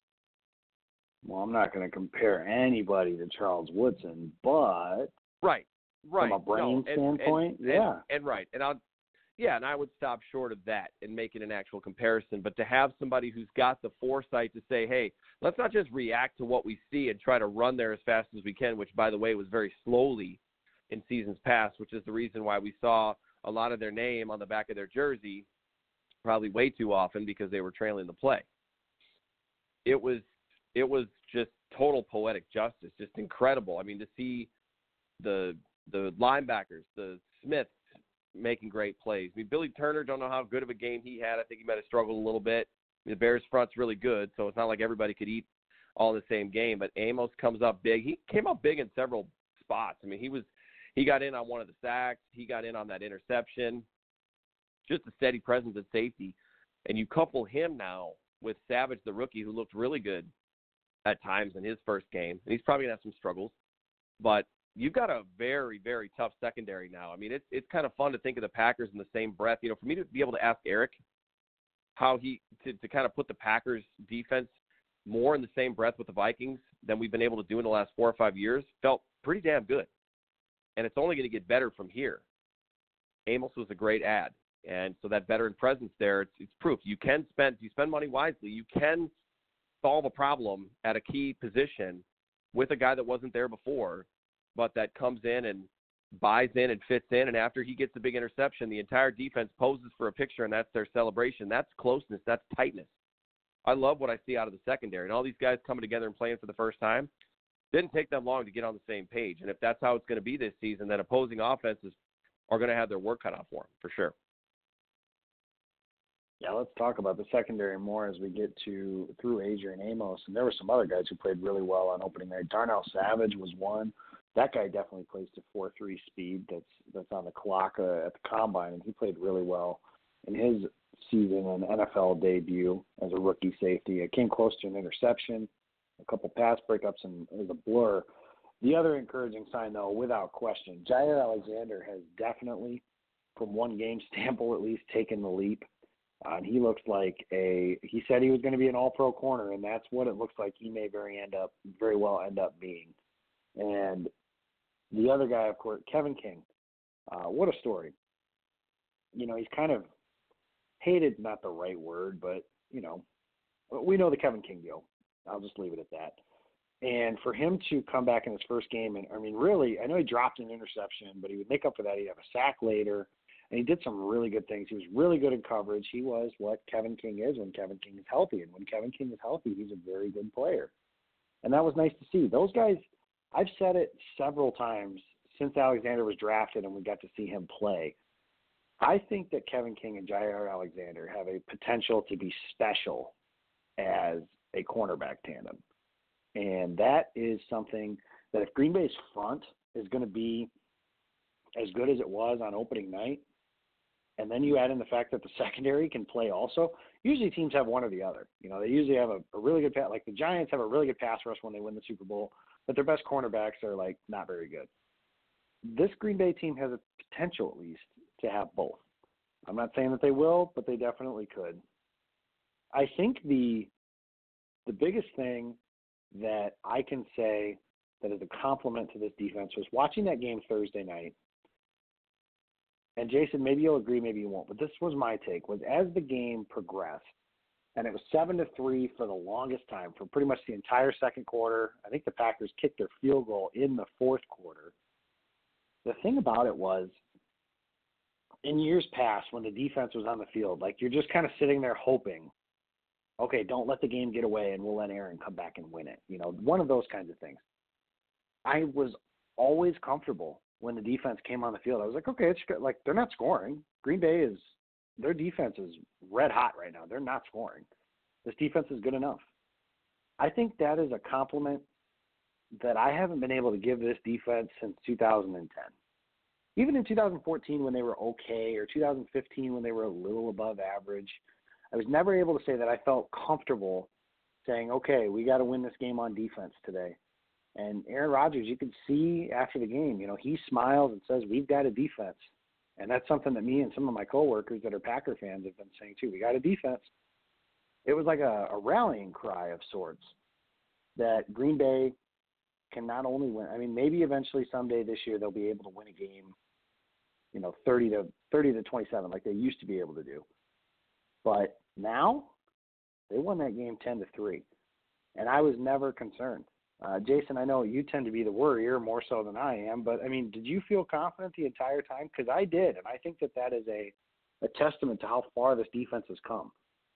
Well, I'm not going to compare anybody to Charles Woodson, but right, right. From a brain no, and, standpoint, and, yeah, and, and right, and I'll, yeah, and I would stop short of that and make it an actual comparison. But to have somebody who's got the foresight to say, hey, let's not just react to what we see and try to run there as fast as we can, which, by the way, was very slowly in seasons past, which is the reason why we saw a lot of their name on the back of their jersey probably way too often because they were trailing the play. It was it was just total poetic justice, just incredible. I mean, to see the the linebackers, the Smiths making great plays. I mean, Billy Turner, don't know how good of a game he had. I think he might have struggled a little bit. I mean, the Bears front's really good, so it's not like everybody could eat all in the same game. But Amos comes up big. He came up big in several spots. I mean, he was he got in on one of the sacks. He got in on that interception. Just a steady presence at safety. And you couple him now with Savage, the rookie, who looked really good at times in his first game. And he's probably going to have some struggles. But you've got a very, very tough secondary now. I mean, it's it's kind of fun to think of the Packers in the same breath. You know, for me to be able to ask Eric how he to, to kind of put the Packers defense more in the same breath with the Vikings than we've been able to do in the last four or five years felt pretty damn good. And it's only going to get better from here. Amos was a great ad. And so that veteran presence there, it's, it's proof. You can spend, you spend money wisely. You can solve a problem at a key position with a guy that wasn't there before, but that comes in and buys in and fits in. And after he gets a big interception, the entire defense poses for a picture, and that's their celebration. That's closeness. That's tightness. I love what I see out of the secondary. And all these guys coming together and playing for the first time, didn't take them long to get on the same page. And if that's how it's going to be this season, then opposing offenses are going to have their work cut out for them, for sure. Yeah, let's talk about the secondary more as we get to through Adrian Amos. And there were some other guys who played really well on opening night. Darnell Savage was one. That guy definitely plays to four three speed that's that's on the clock uh, at the combine, and he played really well in his season and N F L debut as a rookie safety. It came close to an interception, a couple pass breakups, and it was a blur. The other encouraging sign, though, without question, Jair Alexander has definitely, from one game sample at least, taken the leap. Uh, and he looks like a. He said he was going to be an All-Pro corner, and that's what it looks like he may very end up, very well end up being. And the other guy, of course, Kevin King, Uh, what a story. You know, he's kind of hated, not the right word, but, you know, we know the Kevin King deal. I'll just leave it at that. And for him to come back in his first game, and I mean, really, I know he dropped an interception, but he would make up for that. He'd have a sack later, and he did some really good things. He was really good in coverage. He was what Kevin King is when Kevin King is healthy. And when Kevin King is healthy, he's a very good player. And that was nice to see. Those guys, I've said it several times since Alexander was drafted and we got to see him play. I think that Kevin King and Jaire Alexander have a potential to be special as a cornerback tandem. And that is something that if Green Bay's front is going to be as good as it was on opening night, and then you add in the fact that the secondary can play also, usually teams have one or the other. You know, they usually have a, a really good pass. Like the Giants have a really good pass rush when they win the Super Bowl, but their best cornerbacks are, like, not very good. This Green Bay team has a potential, at least, to have both. I'm not saying that they will, but they definitely could. I think the the biggest thing that I can say that is a compliment to this defense was watching that game Thursday night. And Jason, maybe you'll agree, maybe you won't, but this was my take, was as the game progressed, and it was seven to three for the longest time, for pretty much the entire second quarter. I think the Packers kicked their field goal in the fourth quarter. The thing about it was, in years past, when the defense was on the field, like, you're just kind of sitting there hoping, okay, don't let the game get away and we'll let Aaron come back and win it. You know, one of those kinds of things. I was always comfortable when the defense came on the field. I was like, okay, it's good. Like, they're not scoring. Green Bay is, their defense is red hot right now. They're not scoring. This defense is good enough. I think that is a compliment that I haven't been able to give this defense since two thousand ten. Even in two thousand fourteen when they were okay, or two thousand fifteen when they were a little above average, I was never able to say that I felt comfortable saying, okay, we got to win this game on defense today. And Aaron Rodgers, you could see after the game, you know, he smiles and says, we've got a defense. And that's something that me and some of my coworkers that are Packer fans have been saying too. We got a defense. It was like a, a rallying cry of sorts that Green Bay can not only win. I mean, maybe eventually someday this year they'll be able to win a game, you know, thirty to twenty-seven like they used to be able to do. But now they won that game ten to three, and I was never concerned. Uh, Jason, I know you tend to be the worrier more so than I am, but I mean, did you feel confident the entire time? Because I did, and I think that that is a, a testament to how far this defense has come.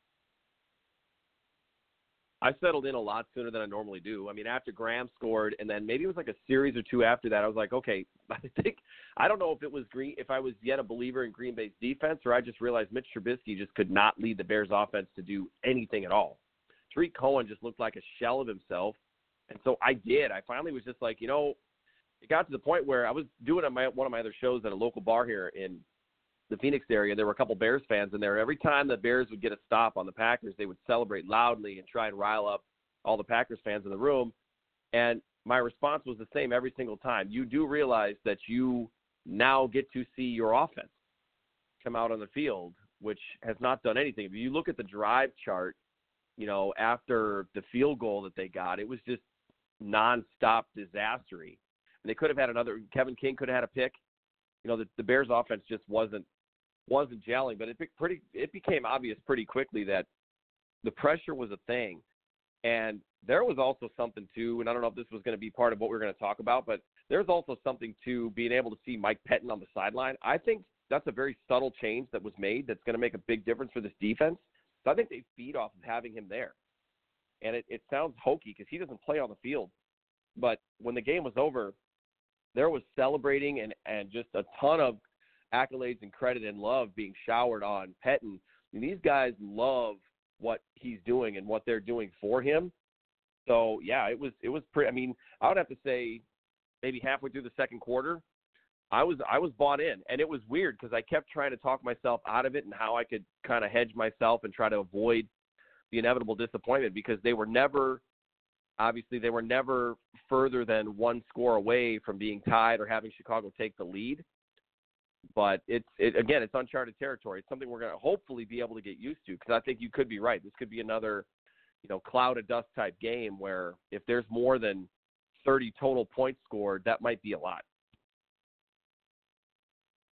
I settled in a lot sooner than I normally do. I mean, after Graham scored, and then maybe it was like a series or two after that, I was like, okay, I think I don't know if it was Green, if I was yet a believer in Green Bay's defense, or I just realized Mitch Trubisky just could not lead the Bears' offense to do anything at all. Tariq Cohen just looked like a shell of himself, and so I did. I finally was just like, you know, it got to the point where I was doing on my, one of my other shows at a local bar here in the Phoenix area. There were a couple Bears fans in there. Every time the Bears would get a stop on the Packers, they would celebrate loudly and try and rile up all the Packers fans in the room. And my response was the same every single time. You do realize that you now get to see your offense come out on the field, which has not done anything. If you look at the drive chart, you know, after the field goal that they got, it was just nonstop disastery. And they could have had another – Kevin King could have had a pick. You know, the, the Bears' offense just wasn't wasn't gelling, but it pretty it became obvious pretty quickly that the pressure was a thing. And there was also something too, and I don't know if this was going to be part of what we're going to talk about, but there's also something to being able to see Mike Pettin on the sideline. I think that's a very subtle change that was made that's going to make a big difference for this defense. So I think they feed off of having him there. And it, it sounds hokey because he doesn't play on the field. But when the game was over, there was celebrating and, and just a ton of accolades and credit and love being showered on Pettin. And these guys love what he's doing and what they're doing for him. So, yeah, it was it was pretty – I mean, I would have to say maybe halfway through the second quarter, I was I was bought in. And it was weird because I kept trying to talk myself out of it and how I could kind of hedge myself and try to avoid the inevitable disappointment because they were never – obviously they were never further than one score away from being tied or having Chicago take the lead. But it's it, again, it's uncharted territory. It's something we're going to hopefully be able to get used to because I think you could be right. This could be another, you know, cloud of dust type game where if there's more than thirty total points scored, that might be a lot.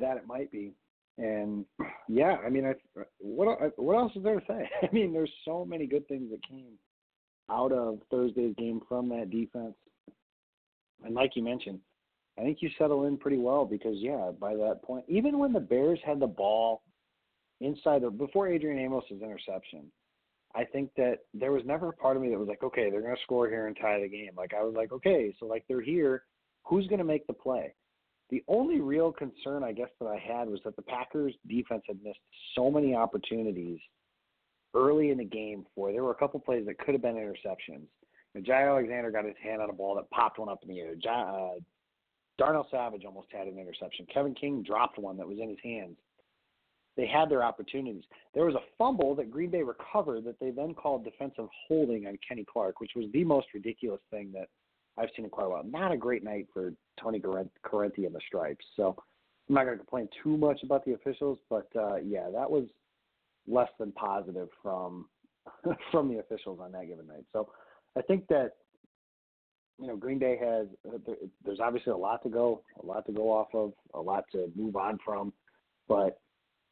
that it might be. And yeah, I mean, I, what what else is there to say? I mean, there's so many good things that came out of Thursday's game from that defense. And like you mentioned, I think you settle in pretty well because, yeah, by that point, even when the Bears had the ball inside, or before Adrian Amos' interception, I think that there was never a part of me that was like, okay, they're going to score here and tie the game. Like, I was like, okay, so, like, they're here. Who's going to make the play? The only real concern, I guess, that I had was that the Packers' defense had missed so many opportunities early in the game for. There were a couple plays that could have been interceptions. And Jai Alexander got his hand on a ball that popped one up in the air. Uh, Darnell Savage almost had an interception. Kevin King dropped one that was in his hands. They had their opportunities. There was a fumble that Green Bay recovered that they then called defensive holding on Kenny Clark, which was the most ridiculous thing that I've seen in quite a while. Not a great night for Tony Correnti and the Stripes. So I'm not going to complain too much about the officials, but uh, yeah, that was less than positive from from the officials on that given night. So I think that, you know, Green Bay has, there's obviously a lot to go, a lot to go off of, a lot to move on from, but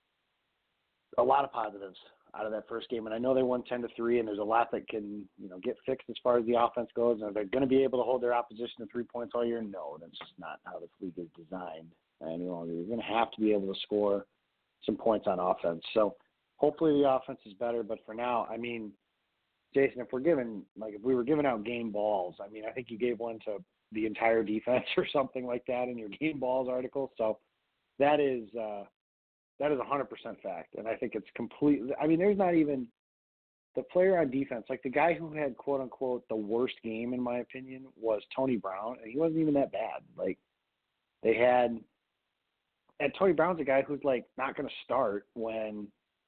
a lot of positives out of that first game. And I know they won ten to three, and there's a lot that can, you know, get fixed as far as the offense goes. And are they going to be able to hold their opposition to three points all year? No, that's just not how this league is designed any longer. You're going to have to be able to score some points on offense. So hopefully the offense is better, but for now, I mean, Jason, if we're giving, like, if we were giving out game balls, I mean, I think you gave one to the entire defense or something like that in your game balls article. So that is, uh, that is one hundred percent fact. And I think it's completely, I mean, there's not even the player on defense, like the guy who had quote unquote the worst game, in my opinion, was Tony Brown. And he wasn't even that bad. Like they had, and Tony Brown's a guy who's like not going to start when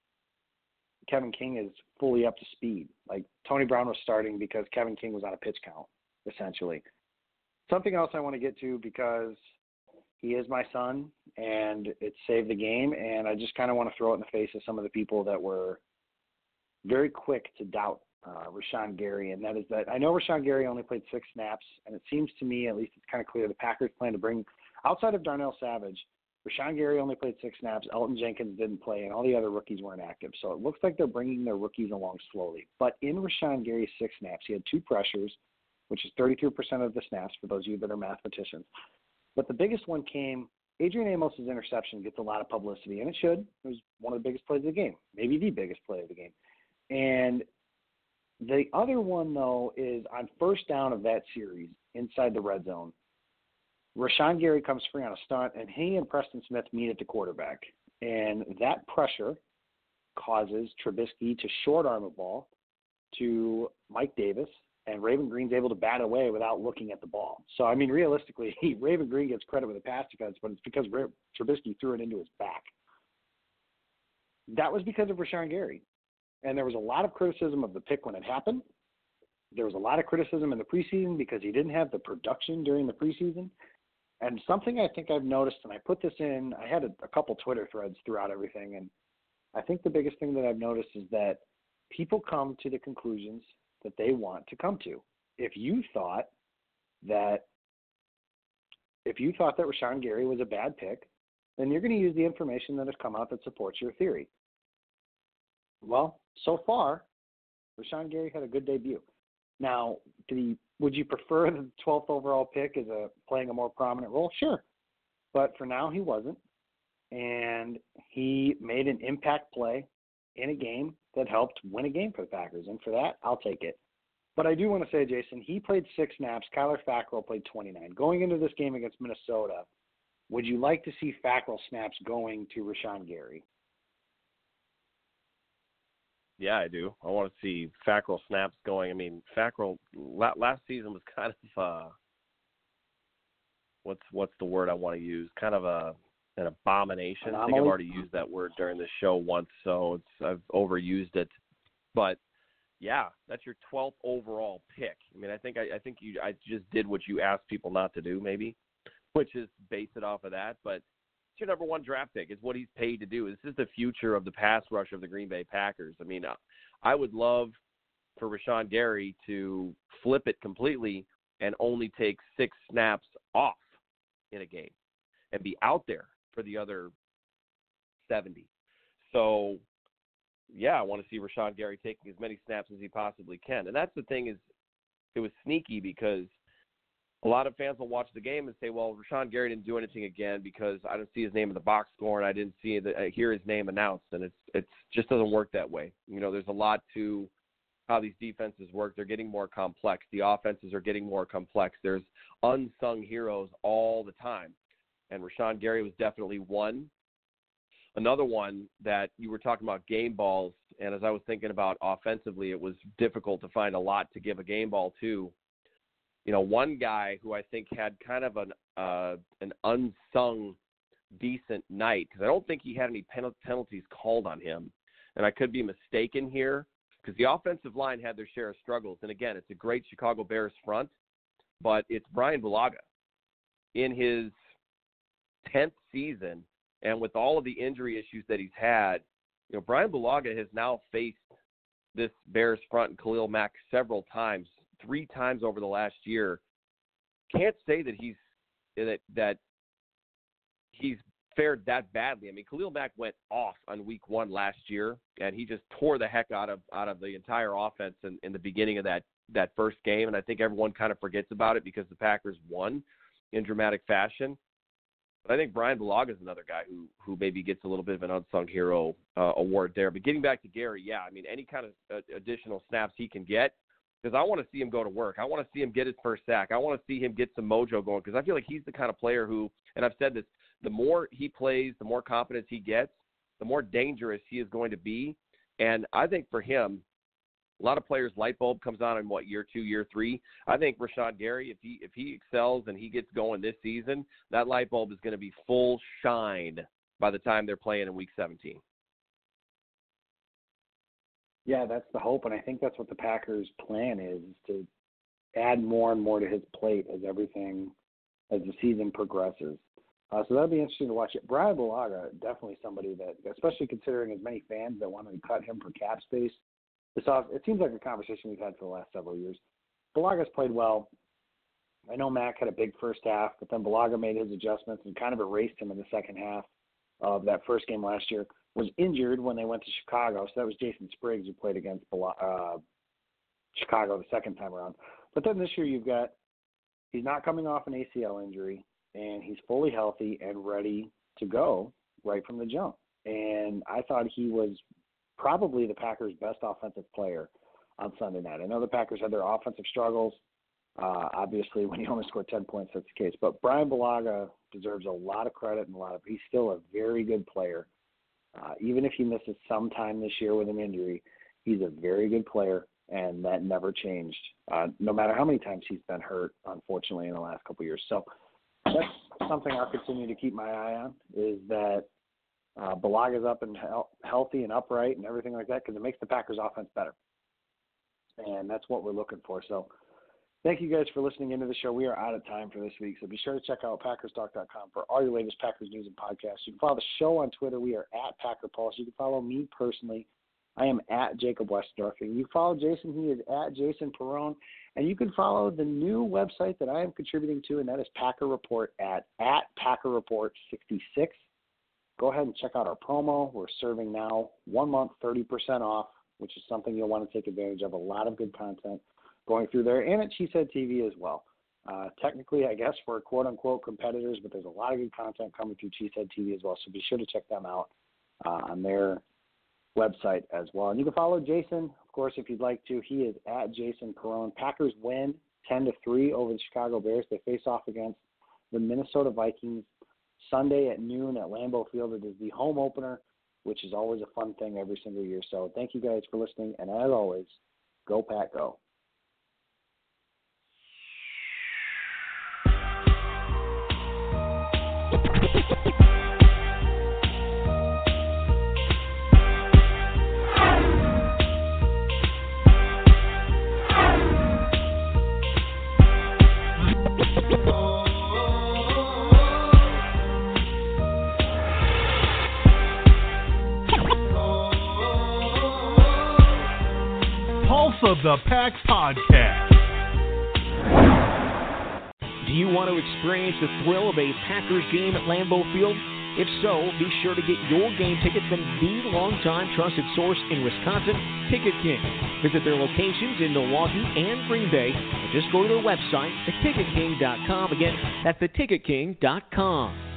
Kevin King is fully up to speed. Like Tony Brown was starting because Kevin King was on a pitch count, essentially. Something else I want to get to because he is my son and it saved the game. And I just kind of want to throw it in the face of some of the people that were very quick to doubt uh, Rashawn Gary. And that is that I know Rashawn Gary only played six snaps. And it seems to me, at least it's kind of clear, the Packers plan to bring, outside of Darnell Savage, Rashawn Gary only played six snaps. Elton Jenkins didn't play, and all the other rookies weren't active. So it looks like they're bringing their rookies along slowly. But in Rashawn Gary's six snaps, he had two pressures, which is thirty-two percent of the snaps for those of you that are mathematicians. But the biggest one came, Adrian Amos' interception gets a lot of publicity, and it should. It was one of the biggest plays of the game, maybe the biggest play of the game. And the other one, though, is on first down of that series inside the red zone. Rashawn Gary comes free on a stunt, and he and Preston Smith meet at the quarterback. And that pressure causes Trubisky to short-arm a ball to Mike Davis, and Raven Green's able to bat away without looking at the ball. So, I mean, realistically, Raven Green gets credit with a pass defense, but it's because Trubisky threw it into his back. That was because of Rashawn Gary. And there was a lot of criticism of the pick when it happened. There was a lot of criticism in the preseason because he didn't have the production during the preseason. And something I think I've noticed, and I put this in, I had a, a couple Twitter threads throughout everything, and I think the biggest thing that I've noticed is that people come to the conclusions that they want to come to. If you thought that if you thought that Rashawn Gary was a bad pick, then you're going to use the information that has come out that supports your theory. Well, so far, Rashawn Gary had a good debut. Now, did he, would you prefer the twelfth overall pick as a playing a more prominent role? Sure. But for now, he wasn't. And he made an impact play in a game that helped win a game for the Packers. And for that, I'll take it. But I do want to say, Jason, he played six snaps. Kyler Fackrell played twenty-nine. Going into this game against Minnesota, would you like to see Fackrell snaps going to Rashawn Gary? Yeah, I do. I want to see Fackrell snaps going. I mean, Fackrell last season was kind of uh, what's what's the word I want to use? Kind of a an abomination. Anomaly? I think I've already used that word during this show once, so it's I've overused it. But yeah, that's your twelfth overall pick. I mean, I think I, I think you I just did what you asked people not to do, maybe, which is base it off of that. But it's your number one draft pick. It's what he's paid to do. This is the future of the pass rush of the Green Bay Packers. I mean, I would love for Rashawn Gary to flip it completely and only take six snaps off in a game and be out there for the other seventy. So, yeah, I want to see Rashawn Gary taking as many snaps as he possibly can. And that's the thing is, it was sneaky because a lot of fans will watch the game and say, well, Rashawn Gary didn't do anything again because I didn't see his name in the box score and I didn't see the, uh, hear his name announced. And it's it's just doesn't work that way. You know, there's a lot to how these defenses work. They're getting more complex. The offenses are getting more complex. There's unsung heroes all the time. And Rashawn Gary was definitely one. Another one that you were talking about game balls, and as I was thinking about offensively, it was difficult to find a lot to give a game ball to. You know, one guy who I think had kind of an uh, an unsung decent night, because I don't think he had any pen- penalties called on him, and I could be mistaken here, because the offensive line had their share of struggles. And again, it's a great Chicago Bears front, but it's Brian Bulaga. In his tenth season, and with all of the injury issues that he's had, you know, Brian Bulaga has now faced this Bears front and Khalil Mack several times, three times over the last year. Can't say that he's that that he's fared that badly. I mean, Khalil Mack went off on week one last year, and he just tore the heck out of out of the entire offense in, in the beginning of that that first game. And I think everyone kind of forgets about it because the Packers won in dramatic fashion. But I think Brian Bulaga is another guy who who maybe gets a little bit of an unsung hero uh, award there. But getting back to Gary, yeah, I mean, any kind of uh, additional snaps he can get, because I want to see him go to work. I want to see him get his first sack. I want to see him get some mojo going, because I feel like he's the kind of player who, and I've said this, the more he plays, the more confidence he gets, the more dangerous he is going to be. And I think for him, a lot of players' light bulb comes on in, what, year two, year three. I think Rashawn Gary, if he if he excels and he gets going this season, that light bulb is going to be full shine by the time they're playing in week seventeen. Yeah, that's the hope, and I think that's what the Packers' plan is, is to add more and more to his plate as everything, as the season progresses. Uh, so that'll be interesting to watch it. Brian Bulaga, definitely somebody that, especially considering as many fans that wanted to cut him for cap space, This off, it seems like a conversation we've had for the last several years. Bulaga's played well. I know Mack had a big first half, but then Bulaga made his adjustments and kind of erased him in the second half of that first game last year. Was injured when they went to Chicago, so that was Jason Spriggs who played against uh, Chicago the second time around. But then this year you've got, he's not coming off an A C L injury, and he's fully healthy and ready to go right from the jump. And I thought he was probably the Packers' best offensive player on Sunday night. I know the Packers had their offensive struggles. Uh, obviously, when you only score ten points, that's the case. But Brian Bulaga deserves a lot of credit and a lot of – he's still a very good player. Uh, even if he misses some time this year with an injury, he's a very good player, and that never changed, uh, no matter how many times he's been hurt, unfortunately, in the last couple of years. So that's something I'll continue to keep my eye on, is that Uh, Bulaga's up and he- healthy and upright and everything like that, because it makes the Packers offense better. And that's what we're looking for. So thank you guys for listening into the show. We are out of time for this week, so be sure to check out Packers Talk dot com for all your latest Packers news and podcasts. You can follow the show on Twitter. We are at Packer Pulse. You can follow me personally. I am at Jacob Westendorf. And you follow Jason. He is at Jason Perrone. And you can follow the new website that I am contributing to, and that is Packer Report at, at Packer Report sixty-six. Go ahead and check out our promo. We're serving now one month, thirty percent off, which is something you'll want to take advantage of. A lot of good content going through there, and at Cheesehead T V as well. Uh, technically, I guess we're quote-unquote competitors, but there's a lot of good content coming through Cheesehead T V as well, so be sure to check them out uh, on their website as well. And you can follow Jason, of course, if you'd like to. He is at Jason Perrone. Packers win ten to three over the Chicago Bears. They face off against the Minnesota Vikings Sunday at noon at Lambeau Field. It is the home opener, which is always a fun thing every single year. So thank you guys for listening, and as always, go Pack Go. Of the Pack Podcast. Do you want to experience the thrill of a Packers game at Lambeau Field? If so, be sure to get your game tickets from the longtime trusted source in Wisconsin, Ticket King. Visit their locations in Milwaukee and Green Bay, or just go to their website, the ticket king dot com. Again, that's the ticket king dot com.